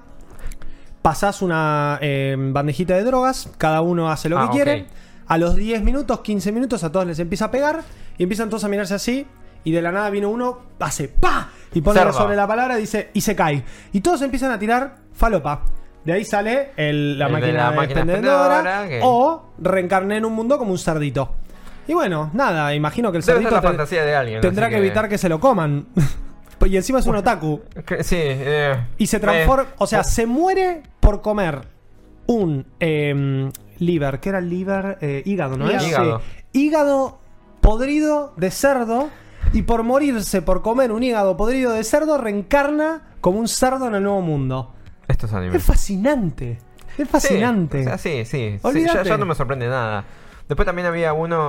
pasás una eh, bandejita de drogas, cada uno hace lo Ah, que quiere, ok. a los diez minutos, quince minutos a todos les empieza a pegar y empiezan todos a mirarse así y de la nada viene uno, hace ¡pa! Y pone Cerdo. sobre la palabra y dice y se cae. Y todos empiezan a tirar falopa. De ahí sale el- la El de máquina, la de máquina expendedora, expendedora, que- o reencarné en un mundo como un cerdito. Y bueno, nada, imagino que el Debe cerdito ser la te- fantasía de alguien. tendrá así que evitar que se lo coman. Y encima es un otaku. que- Sí, eh, Y se transforma. eh, O sea, se muere por comer un eh, liver. ¿Qué era el liver? Eh, hígado, ¿no es? Hígado. Sí. Hígado podrido de cerdo. Y por morirse por comer un hígado podrido de cerdo, reencarna como un cerdo en el nuevo mundo. Esto es anime. Es fascinante. Es fascinante. Sí, o sea, sí, sí. Sí, Olvídate. ya, ya no me sorprende nada. Después también había uno.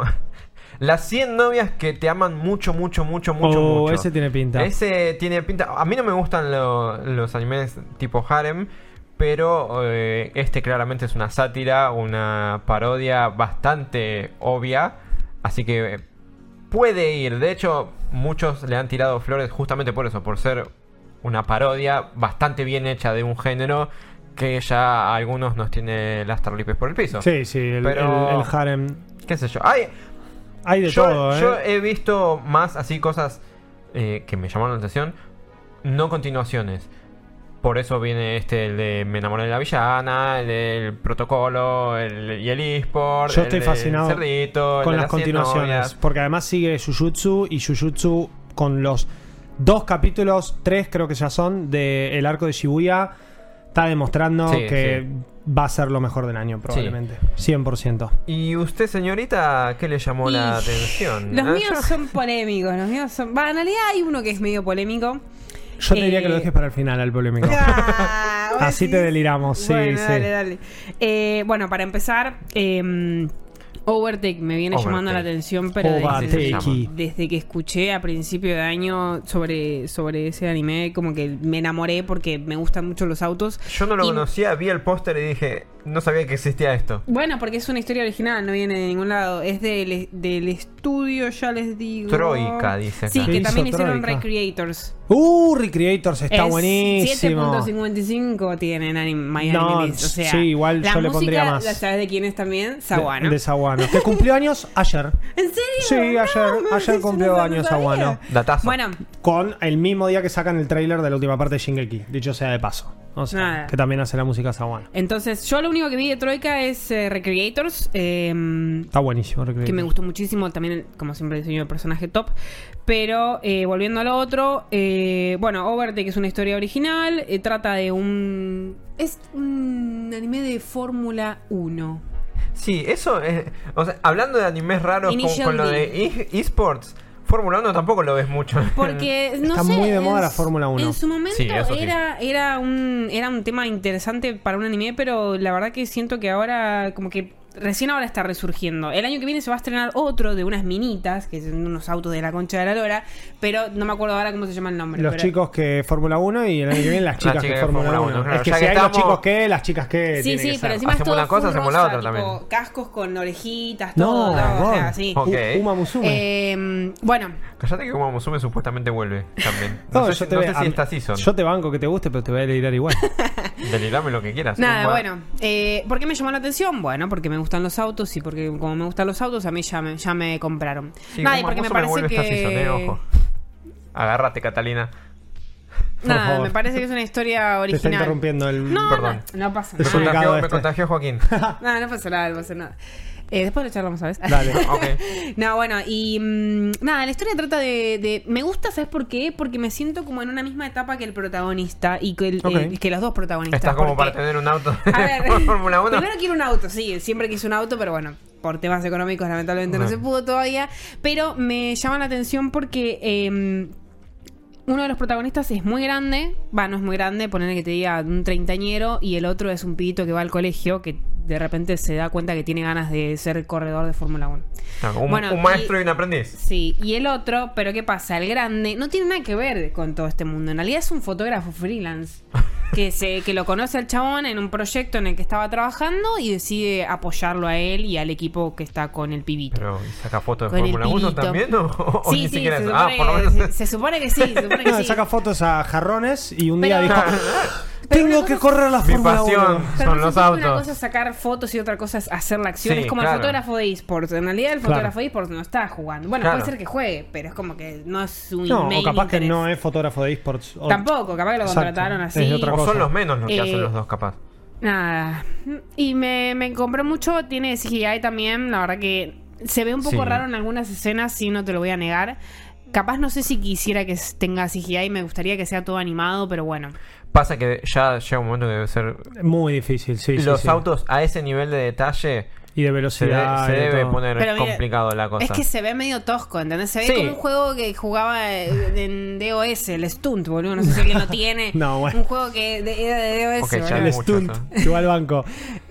Las cien novias que te aman mucho, mucho, mucho, mucho, Oh, mucho. ese tiene pinta. Ese tiene pinta. A mí no me gustan lo- los animes tipo harem, pero eh, este claramente es una sátira, una parodia bastante obvia. Así que eh, puede ir. De hecho, muchos le han tirado flores justamente por eso, por ser una parodia bastante bien hecha de un género que ya a algunos nos tiene las tarlipes por el piso. Sí, sí, el, Pero- el- el harem. ¿Qué sé yo? Hay, Hay de yo, todo, ¿eh? yo he visto más así cosas eh, que me llamaron la atención, no continuaciones. Por eso viene este, el de Me enamoré de la villana, el del protocolo, el, y el eSport. Yo el estoy del fascinado Cerdito, el con de las cien continuaciones. novias. Porque además sigue Jujutsu y Jujutsu con los dos capítulos, tres creo que ya son, del arco de Shibuya. Está demostrando Sí, que va a ser lo mejor del año, probablemente. cien por ciento. ¿Y usted, señorita, qué le llamó la Y atención? Los Ah, míos yo- son polémicos. Los míos son. Va, en realidad hay uno que es medio polémico. Yo te diría Eh, que lo dejes para el final, al polémico. Ah, vos Así te decís. deliramos, sí, Bueno, sí. Dale, dale. Eh, bueno, para empezar, eh, Overtake me viene Overtake. llamando la atención, pero Overtake. desde, desde que escuché a principio de año sobre, sobre ese anime, como que me enamoré porque me gustan mucho los autos. Yo no lo Y- conocía, vi el póster y dije, no sabía que existía esto. Bueno, porque es una historia original, no viene de ningún lado. Es del, del estudio, ya les digo. Troika, dice acá. Sí, ¿Qué que hizo también hicieron Troika? Recreators. Uh, Recreators está Es siete buenísimo. punto cincuenta y cinco tienen anim My No, Animes. O sea, sí, igual la yo le música, pondría más. ¿la sabes de quién es también? Sawano. De, de Sawano. Que cumplió años ayer. ¿En serio? Sí, ayer, No, ayer yo cumplió no años sabía. Sawano. Datazo. Bueno, Con el mismo día que sacan el tráiler de la última parte de Shingeki, dicho sea de paso. O sea, Nada. que también hace la música Sawano. entonces yo lo único que vi de Troika es eh, Recreators. eh, Está buenísimo, Recreators. que me gustó muchísimo, también como siempre el diseño de personaje top, pero eh, volviendo a lo otro, eh, bueno, Overtake es una historia original, eh, trata de un... es un anime de Fórmula uno. Sí, eso es... O sea, hablando de animes raros con, Initial con lo D. de e- esports, Fórmula uno tampoco lo ves mucho. Porque no Está sé, muy de moda en la su- Fórmula uno. En su momento Sí, eso sí. era, era un era un tema interesante para un anime, pero la verdad que siento que ahora como que recién ahora está resurgiendo. El año que viene se va a estrenar otro de unas minitas, que son unos autos de la concha de la lora, pero no me acuerdo ahora cómo se llama el nombre. Los pero- chicos que Fórmula uno y el año que viene las chicas chica que que Fórmula Fórmula uno. uno, claro, Es que ya si que hay los estamos- chicos que, las chicas que. Sí, tiene sí, que pero ser. encima Hacemos es todo una cosa, full hacemos la rosa, otra tipo también. cascos con orejitas, No, todo, todo, o Ron. sea, sí. Ok. U- Uma Musume. Eh, bueno, Cállate que como Musume supuestamente vuelve también. No, No, yo sé, te no ve- sé a si mí- esta season. Yo te banco que te guste, pero te voy a delirar igual. Delirame lo que quieras. nada, Un- bueno. Eh, ¿Por qué me llamó la atención? Bueno, porque me gustan los autos y porque como me gustan los autos, a mí ya me, ya me compraron. Sí, nada, y Uma porque me Musume parece vuelve que... esta season, eh, ojo. Agárrate, Catalina. Por Nada, favor. me parece que es una historia Te está original. interrumpiendo el. No, Perdón. no, no pasa Es Me un nada. legado contagió, me este. contagió Joaquín. No, no pasa nada, no pasa nada. Eh, después lo charlamos, ¿sabes? Dale. Ok. No, bueno, y mm, nada, la historia trata de, de... Me gusta, ¿sabes por qué? Porque me siento como en una misma etapa que el protagonista y que, el- Ok. eh, que los dos protagonistas. Estás como porque- para tener un auto A ver, de Fórmula uno. primero quiero un auto, sí, siempre quise un auto, pero bueno, por temas económicos lamentablemente no Ajá. se pudo todavía. Pero me llama la atención porque eh, uno de los protagonistas es muy grande, va, no es muy grande, ponerle que te diga un treintañero, y el otro es un pibito que va al colegio que de repente se da cuenta que tiene ganas de ser corredor de Fórmula uno. No, un, Bueno, un maestro y- y un aprendiz. Sí, y el otro, pero ¿qué pasa? El grande no tiene nada que ver con todo este mundo. En realidad es un fotógrafo freelance que se que lo conoce al chabón en un proyecto en el que estaba trabajando y decide apoyarlo a él y al equipo que está con el pibito. Pero, ¿y saca fotos de Con el Fórmula uno pibito. también? ¿O, o Sí, ni sí, siquiera se eso? supone, Ah, por lo que, menos. se, se supone que sí, se supone que No, sí. saca fotos a jarrones y un día Pero- dijo: Pero Tengo una que cosa- correr la Mi Fórmula pasión uno. Pero son no los se entiende, una autos. cosa es sacar fotos y otra cosa es hacer la acción. Sí, es como claro. el fotógrafo de esports. En realidad el Claro. fotógrafo de esports no está jugando. Bueno, Claro. puede ser que juegue, pero es como que no es un No, main o capaz que interés. no es fotógrafo de esports. O- Tampoco, capaz que lo Exacto. contrataron Es así. de otra O cosa. son los menos los que Eh, hacen los dos, capaz. Nada. Y me, me compré mucho. Tiene C G I también. La verdad que se ve un poco Sí. raro en algunas escenas, sí, no te lo voy a negar. Capaz no sé si quisiera que tenga C G I. Me gustaría que sea todo animado, pero bueno. Pasa que ya llega un momento que debe ser... Muy difícil, sí. sí, los sí. autos a ese nivel de detalle Y de se, de- velocidad. se y de debe todo. poner Pero mira, complicado la cosa. Es que se ve medio tosco, ¿entendés? Se ve Sí. como un juego que jugaba eh, en D O S, el Stunt, boludo. No sé si alguien lo tiene. No, bueno. Un juego que de- era de D O S. Ok, ya boludo. El mucho stunt. eso. Que va al banco.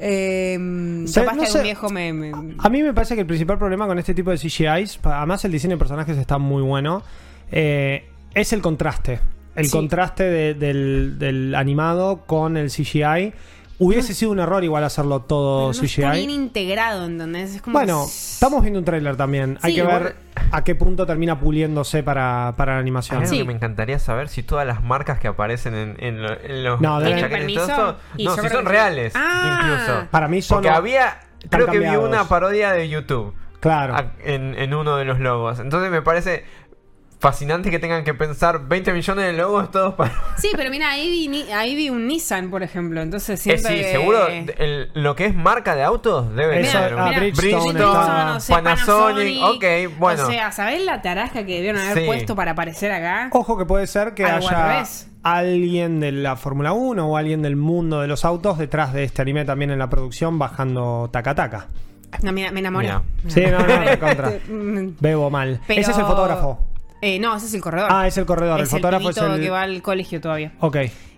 Eh, Se- capaz no que sé. algún viejo me... me- A mí me parece que el principal problema con este tipo de C G Is, pa- además el diseño de personajes está muy bueno, eh, es el contraste. El Sí. contraste de- del, del animado con el C G I. Hubiese sido un error igual hacerlo todo Pero no C G I. está bien integrado, ¿entendés? Es como... Bueno, estamos viendo un tráiler también. Hay Sí, que igual- ver a qué punto termina puliéndose para, para la Hay animación. algo Sí. que me encantaría saber si todas las marcas que aparecen en, en lo- en los No, las deben- chaquetas y ¿Permiso? todo eso, Y no, yo si creo son que sí. reales, Ah. incluso. Para mí son. Porque había, están creo que vi cambiados. una parodia de YouTube Claro. a- en, en uno de los logos. Entonces me parece fascinante que tengan que pensar veinte millones de logos todos para... Sí, pero mira, ahí vi, ni- ahí vi un Nissan, por ejemplo. Entonces Eh, siento sí, que... seguro, el- lo que es marca de autos debe Eso, ser. ah, un- Bridgestone Bridgestone, está- o sea, Panasonic, ok, bueno. O sea, ¿sabés la tarasca que debieron haber Sí. puesto para aparecer acá? Ojo que puede ser que Algo al haya revés. alguien de la Fórmula uno o alguien del mundo de los autos detrás de este anime también en la producción bajando taca taca. No, mira, me enamoré. Mira. Sí, no, no, de contra. Mm, Bebo mal. pero- Ese es el fotógrafo. Eh, no, ese es el corredor. Ah, es el corredor. El es fotógrafo el es pibito el. que va al colegio todavía. Ok.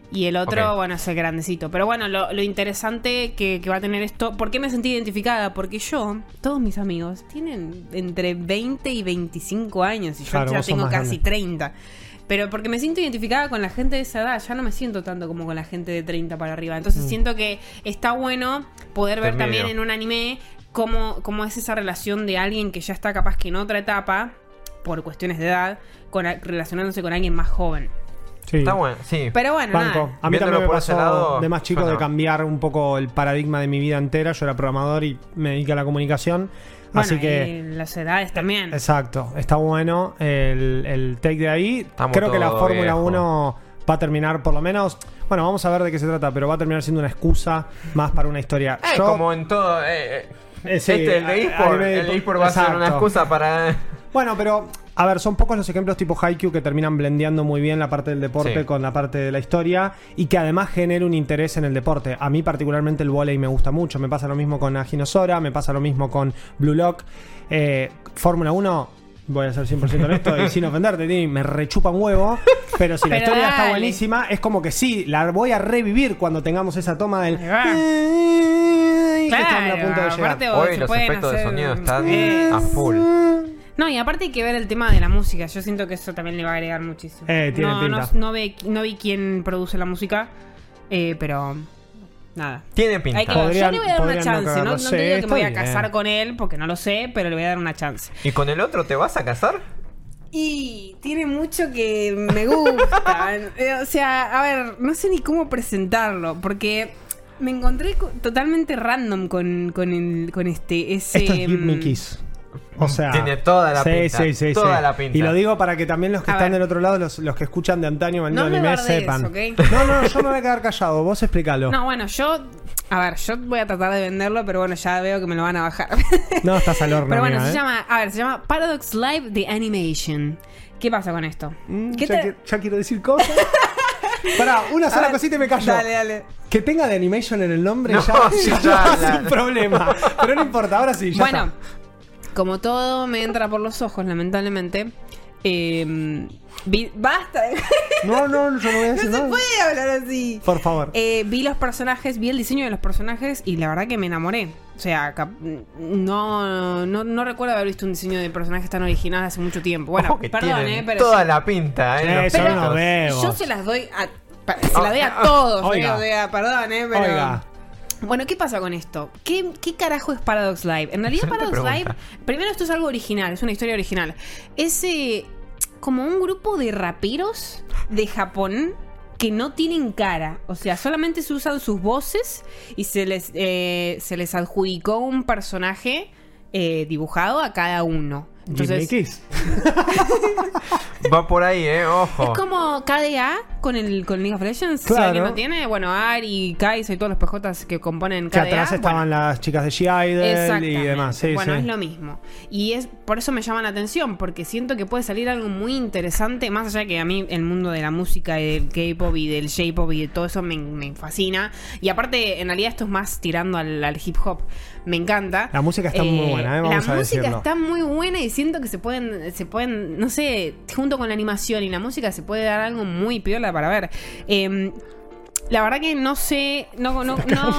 Y el otro, Ok. bueno, es el grandecito. Pero bueno, lo, lo interesante que, que va a tener esto... ¿Por qué me sentí identificada? Porque yo, todos mis amigos, tienen entre veinte y veinticinco años. Y yo Claro, ya vos sos tengo más casi grande. treinta. Pero porque me siento identificada con la gente de esa edad. Ya no me siento tanto como con la gente de treinta para arriba. Entonces Mm. siento que está bueno poder ver Te también envidio. en un anime cómo, cómo es esa relación de alguien que ya está capaz que en otra etapa, por cuestiones de edad, con, relacionándose con alguien más joven. Sí. Está bueno, sí. Pero bueno, Banco. nada. A mí Viéndolo también me por ese pasó lado, de más chico suena. de cambiar un poco el paradigma de mi vida entera. Yo era programador y me dediqué a la comunicación. Bueno, así que... y las edades también. Exacto, está bueno el, el take de ahí. Estamos Creo que la todo Fórmula viejo. uno va a terminar, por lo menos. Bueno, vamos a ver de qué se trata, pero va a terminar siendo una excusa más para una historia. Eh, Yo- como en todo. eh, eh, Eh, sí, este, el de a- eSport, anime de el de eSport, eSport va a ser una exacto. excusa para. Bueno, pero a ver, son pocos los ejemplos tipo Haikyuu que terminan blendeando muy bien la parte del deporte Sí. con la parte de la historia y que además genera un interés en el deporte. A mí particularmente el vóley me gusta mucho. Me pasa lo mismo con Aginosora, me pasa lo mismo con Blue Lock. Eh, Fórmula uno, voy a ser cien por ciento honesto y sin ofenderte, Tini, me rechupa un huevo. Pero si la Pero historia está dale. buenísima, es como que sí, la voy a revivir cuando tengamos esa toma del... Ahí va. que estamos a punto de llegar. aparte o Hoy se los pueden efectos de hacer- sonido están Eh, a full. No, y aparte hay que ver el tema de la música. Yo siento que eso también le va a agregar muchísimo. Eh, tiene no, pinta. no, no, ve, no vi quién produce la música, eh, pero nada. Tiene pinta. Hay que ver. Podrían- Yo le voy a dar una podrían no chance. No, cagarlo. no Sí, te digo que está me voy a bien. casar con él porque no lo sé, pero le voy a dar una chance. ¿Y con el otro te vas a casar? Y tiene mucho que me gusta. Eh, o sea, a ver, no sé ni cómo presentarlo, porque me encontré co- totalmente random con, con, el, con este. Ese, Esto es Give Me mm, Kiss. O sea, Tiene toda la sí, pinta, Sí, sí, toda sí. la pinta. Y lo digo para que también los que A están ver. del otro lado, los, los que escuchan de antaño, maldito No me anime, bardees, sepan. ¿ok? No, no, yo me voy a quedar callado. Vos explícalo. No, No, bueno, yo. A ver, yo voy a tratar de venderlo, pero bueno, ya veo que me lo van a bajar. estás al horno. Pero bueno, amiga, se ¿eh? llama. A ver, se llama Paradox Live The Animation. ¿Qué pasa con esto? Mm, ¿Qué ya, te- qui- ya quiero decir cosas. Pará, una A sola ver, cosita y me callo. Dale, dale. Que tenga de animation en el nombre No, ya, sí, ya, ya, sin la- problema. Pero no importa, ahora sí, ya Bueno, está. como todo me entra por los ojos, lamentablemente. Eh, vi- basta. de- No, no, yo no voy a no decir se nada. puede hablar así. Por favor. Eh, vi los personajes, vi el diseño de los personajes y la verdad que me enamoré. O sea, cap- no, no, no recuerdo haber visto un diseño de personajes tan original hace mucho tiempo. Bueno, Ojo que perdón, tienen eh, pero toda sí. la pinta, eh. los Eso Pero no pelitos. veo. yo se las doy a, pa- se las doy a todos. eh, Oiga. o sea, perdón, eh, pero. Oiga. Bueno, ¿qué pasa con esto? ¿Qué, qué carajo es Paradox Live? En realidad Excelente Paradox pregunta. Live, primero esto es algo original, es una historia original. Es eh, como un grupo de raperos de Japón que no tienen cara. O sea, solamente se usan sus voces y se les, eh, se les adjudicó un personaje eh, dibujado a cada uno. Give Me Entonces, Kiss. Va por ahí, eh. Ojo. es como K D A con el con League of Legends. Si Claro. alguien lo tiene, bueno, Ari, Kai'Sa y todos los P Jotas que componen Que K D A. atrás estaban bueno, las chicas de G-Idol y exactamente. demás. Sí, bueno, sí. es lo mismo. Y es por eso me llama la atención, porque siento que puede salir algo muy interesante, más allá de que a mí el mundo de la música y del K-pop y del J-pop y de todo eso me, me fascina. Y aparte, en realidad esto es más tirando al, al hip hop. Me encanta. La música está muy buena, ¿eh? Vamos la a música decirlo. está muy buena y siento que se pueden, se pueden, no sé, junto con la animación y la música se puede dar algo muy piola para ver. Eh, la verdad que no sé, no, no, no.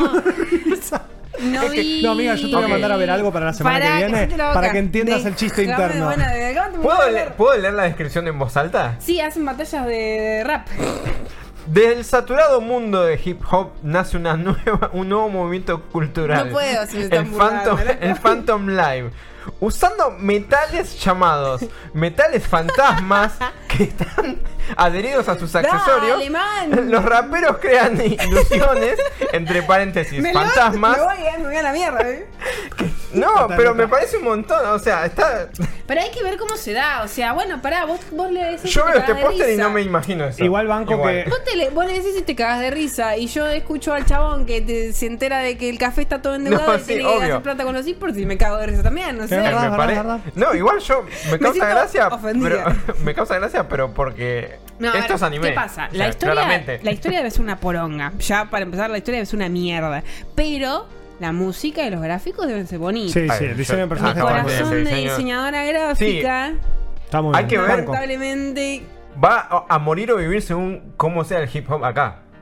No, Es que- vi- no, amiga, yo te voy a mandar a ver algo para la semana que viene, cállate la boca. para que entiendas el chiste Déjame, interno. bueno, de acá te voy a ¿Puedo, hablar. leer, ¿Puedo leer la descripción en voz alta? Sí, hacen batallas de rap. Del saturado mundo de hip hop nace una nueva, un nuevo movimiento cultural. No puedo, si me están el Phantom, burlando, ¿no? el Phantom Live. Usando metales llamados metales fantasmas que están adheridos a sus accesorios, Dale, man. los raperos crean ilusiones, entre paréntesis, Me fantasmas. Me voy, eh, me voy a la mierda, eh. No, pero me parece un montón, o sea, está... Pero hay que ver cómo se da. O sea, bueno, pará, vos, vos le decís. Yo y te veo este cagás de póster y risa. no me imagino eso. Igual banco que- Vos, te le, vos le decís y te cagas de risa. Y yo escucho al chabón que te- se entera de que el café está todo endeudado No, y sí, tiene que obvio. hacer plata con los esports y me cago de risa también. No sé. Es Eh, verdad, me verdad, pare- verdad. No, igual yo me causa siento gracia, ofendida. pero me causa gracia, pero porque No, a esto ver, es anime. ¿qué pasa? O sea, La historia, claramente. la historia debe ser una poronga. Ya para empezar, la historia debe ser una mierda. Pero la música y los gráficos deben ser bonitos. Sí, Ay, sí, el diseño de yo- Mi personaje Ah, está muy capaz bien. corazón de diseño- diseñadora gráfica, Está muy Hay bien. que ver. Banco. lamentablemente. Va a, a morir o vivir según cómo sea el hip hop acá.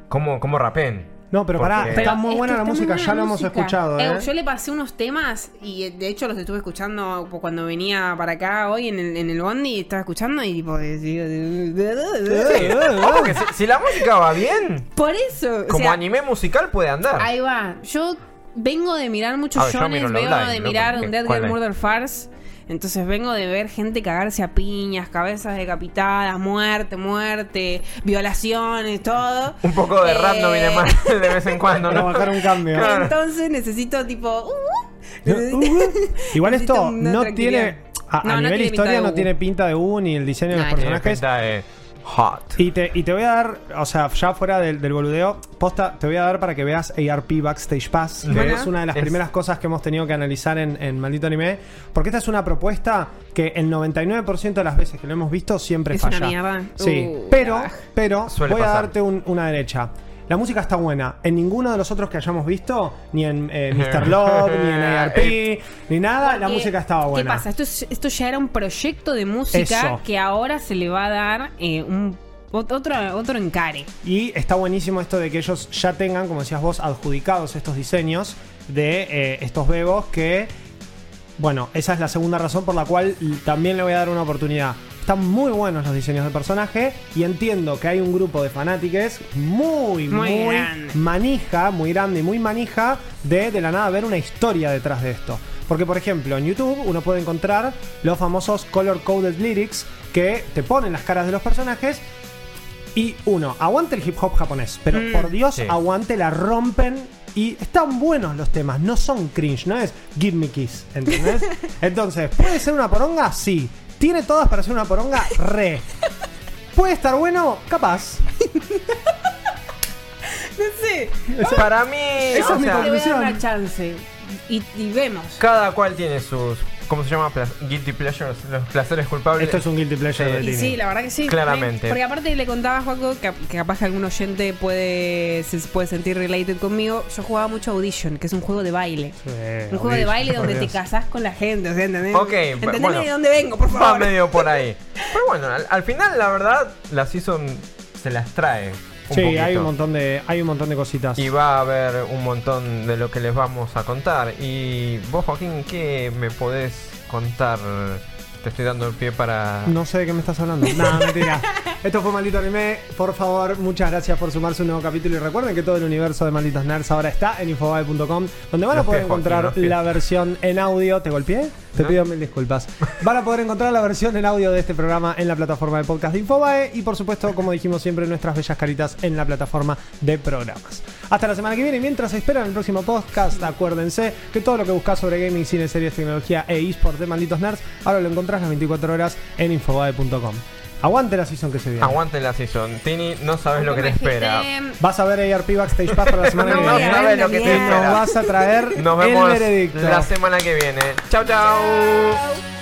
cómo, cómo rapen. No, pero pará, Porque- está muy es buena que la está muy música, buena ya la lo hemos música. escuchado, ¿eh? Eh, Yo le pasé unos temas y eh, de hecho los estuve escuchando cuando venía para acá hoy en el, en el bondi, estaba escuchando y tipo... Sí, ojo que si, si la música va bien, Por eso, o como sea, anime musical puede andar. ahí va. Yo vengo de mirar muchos A ver, yo shones, miro vengo Love Live, de loco, mirar ¿qué- un Dead cuál Girl hay? Murder Farce. Entonces vengo de ver gente cagarse a piñas, cabezas decapitadas, muerte, muerte, violaciones, todo. Un poco de rap no viene Eh, mal de vez en cuando, Para ¿no? bajar un cambio. Claro. Entonces necesito tipo... uh, Uh, Igual necesito esto una no tranquilidad. tiene. A, a No, no nivel tiene pinta historia de no U. tiene pinta de U ni el diseño de los Nah, Tiene personajes. pinta de hot. Y te, y te voy a dar, o sea, ya fuera del, del boludeo, posta, te voy a dar para que veas A R P Backstage Pass, que Bueno, es una de las es- primeras cosas que hemos tenido que analizar en, en Maldito Anime, porque esta es una propuesta que el noventa y nueve por ciento de las veces que lo hemos visto siempre Es falla. una mierda. Sí, Uh, pero, ah. pero Suele voy a pasar. darte un- una derecha. La música está buena. En ninguno de los otros que hayamos visto, ni en eh, mister Love, ni en A R P, ni nada, la Porque, música estaba buena. ¿Qué pasa? Esto, es- esto ya era un proyecto de música Eso. que ahora se le va a dar eh, un ot- otro, otro encare. Y está buenísimo esto de que ellos ya tengan, como decías vos, adjudicados estos diseños de eh, estos bebos que, bueno, esa es la segunda razón por la cual l- también le voy a dar una oportunidad. Están muy buenos los diseños de personaje y entiendo que hay un grupo de fanáticos muy, muy, Muy grande. manija, muy grande y muy manija de de la nada ver una historia detrás de esto. Porque, por ejemplo, en YouTube uno puede encontrar los famosos color coded lyrics que te ponen las caras de los personajes. Y uno, aguante el hip hop japonés, pero Mm. por Dios, Sí. aguante, la rompen. Y están buenos los temas, no son cringe, no es Give Me Kiss, ¿entendés? Entonces, ¿puede ser una poronga? Sí. ¿Tiene todas para ser una poronga? Re. ¿Puede estar bueno? Capaz. No sé. Para mí, Esa o es mi sea, Le voy a dar conclusión. una chance. Y, y vemos. cada cual tiene sus, ¿cómo se llama? Pla- Guilty pleasures, los placeres culpables. Esto es un guilty pleasure Sí. de Y Tini. sí, la verdad que sí. Claramente. Porque aparte le contaba a Juaco que, que capaz que algún oyente puede, se puede sentir related conmigo. Yo jugaba mucho Audition, que es un juego de baile. Sí, Un juego de Audition, baile por donde te Dios. casás con la gente, o sea, ¿entendés? Ok, ¿Entendés bueno. de dónde vengo, por Va favor? medio por ahí. Pero bueno, al, al final, la verdad, la season se las trae. Un Sí, poquito. hay un montón de, hay un montón de cositas. Y va a haber un montón de lo que les vamos a contar. Y vos, Joaquín, ¿qué me podés contar? Te estoy dando el pie para... No sé de qué me estás hablando. No, mentira. Esto fue Maldito Anime. Por favor, muchas gracias por sumarse a un nuevo capítulo. Y recuerden que todo el universo de Malditos Nerds ahora está en infobae punto com, donde van a Los poder pies, Joaquín, encontrar los pies. la versión en audio. ¿Te golpeé? Te No. pido mil disculpas. Van a poder encontrar la versión en audio de este programa en la plataforma de podcast de Infobae. Y por supuesto, como dijimos siempre, nuestras bellas caritas en la plataforma de programas. Hasta la semana que viene. Y mientras esperan el próximo podcast, acuérdense que todo lo que buscas sobre gaming, cine, series, tecnología e eSport de Malditos Nerds, ahora lo encontrás las veinticuatro horas en infobae punto com. Aguante la season que se viene. Aguante la season. Tini, no sabes lo que te espera. Vas a ver A R P Backstage Pass para la semana No que No voy a viene. sabes ver lo que te la Y nos espera. vas a traer Nos el vemos veredicto. la semana que viene. Chau, chau.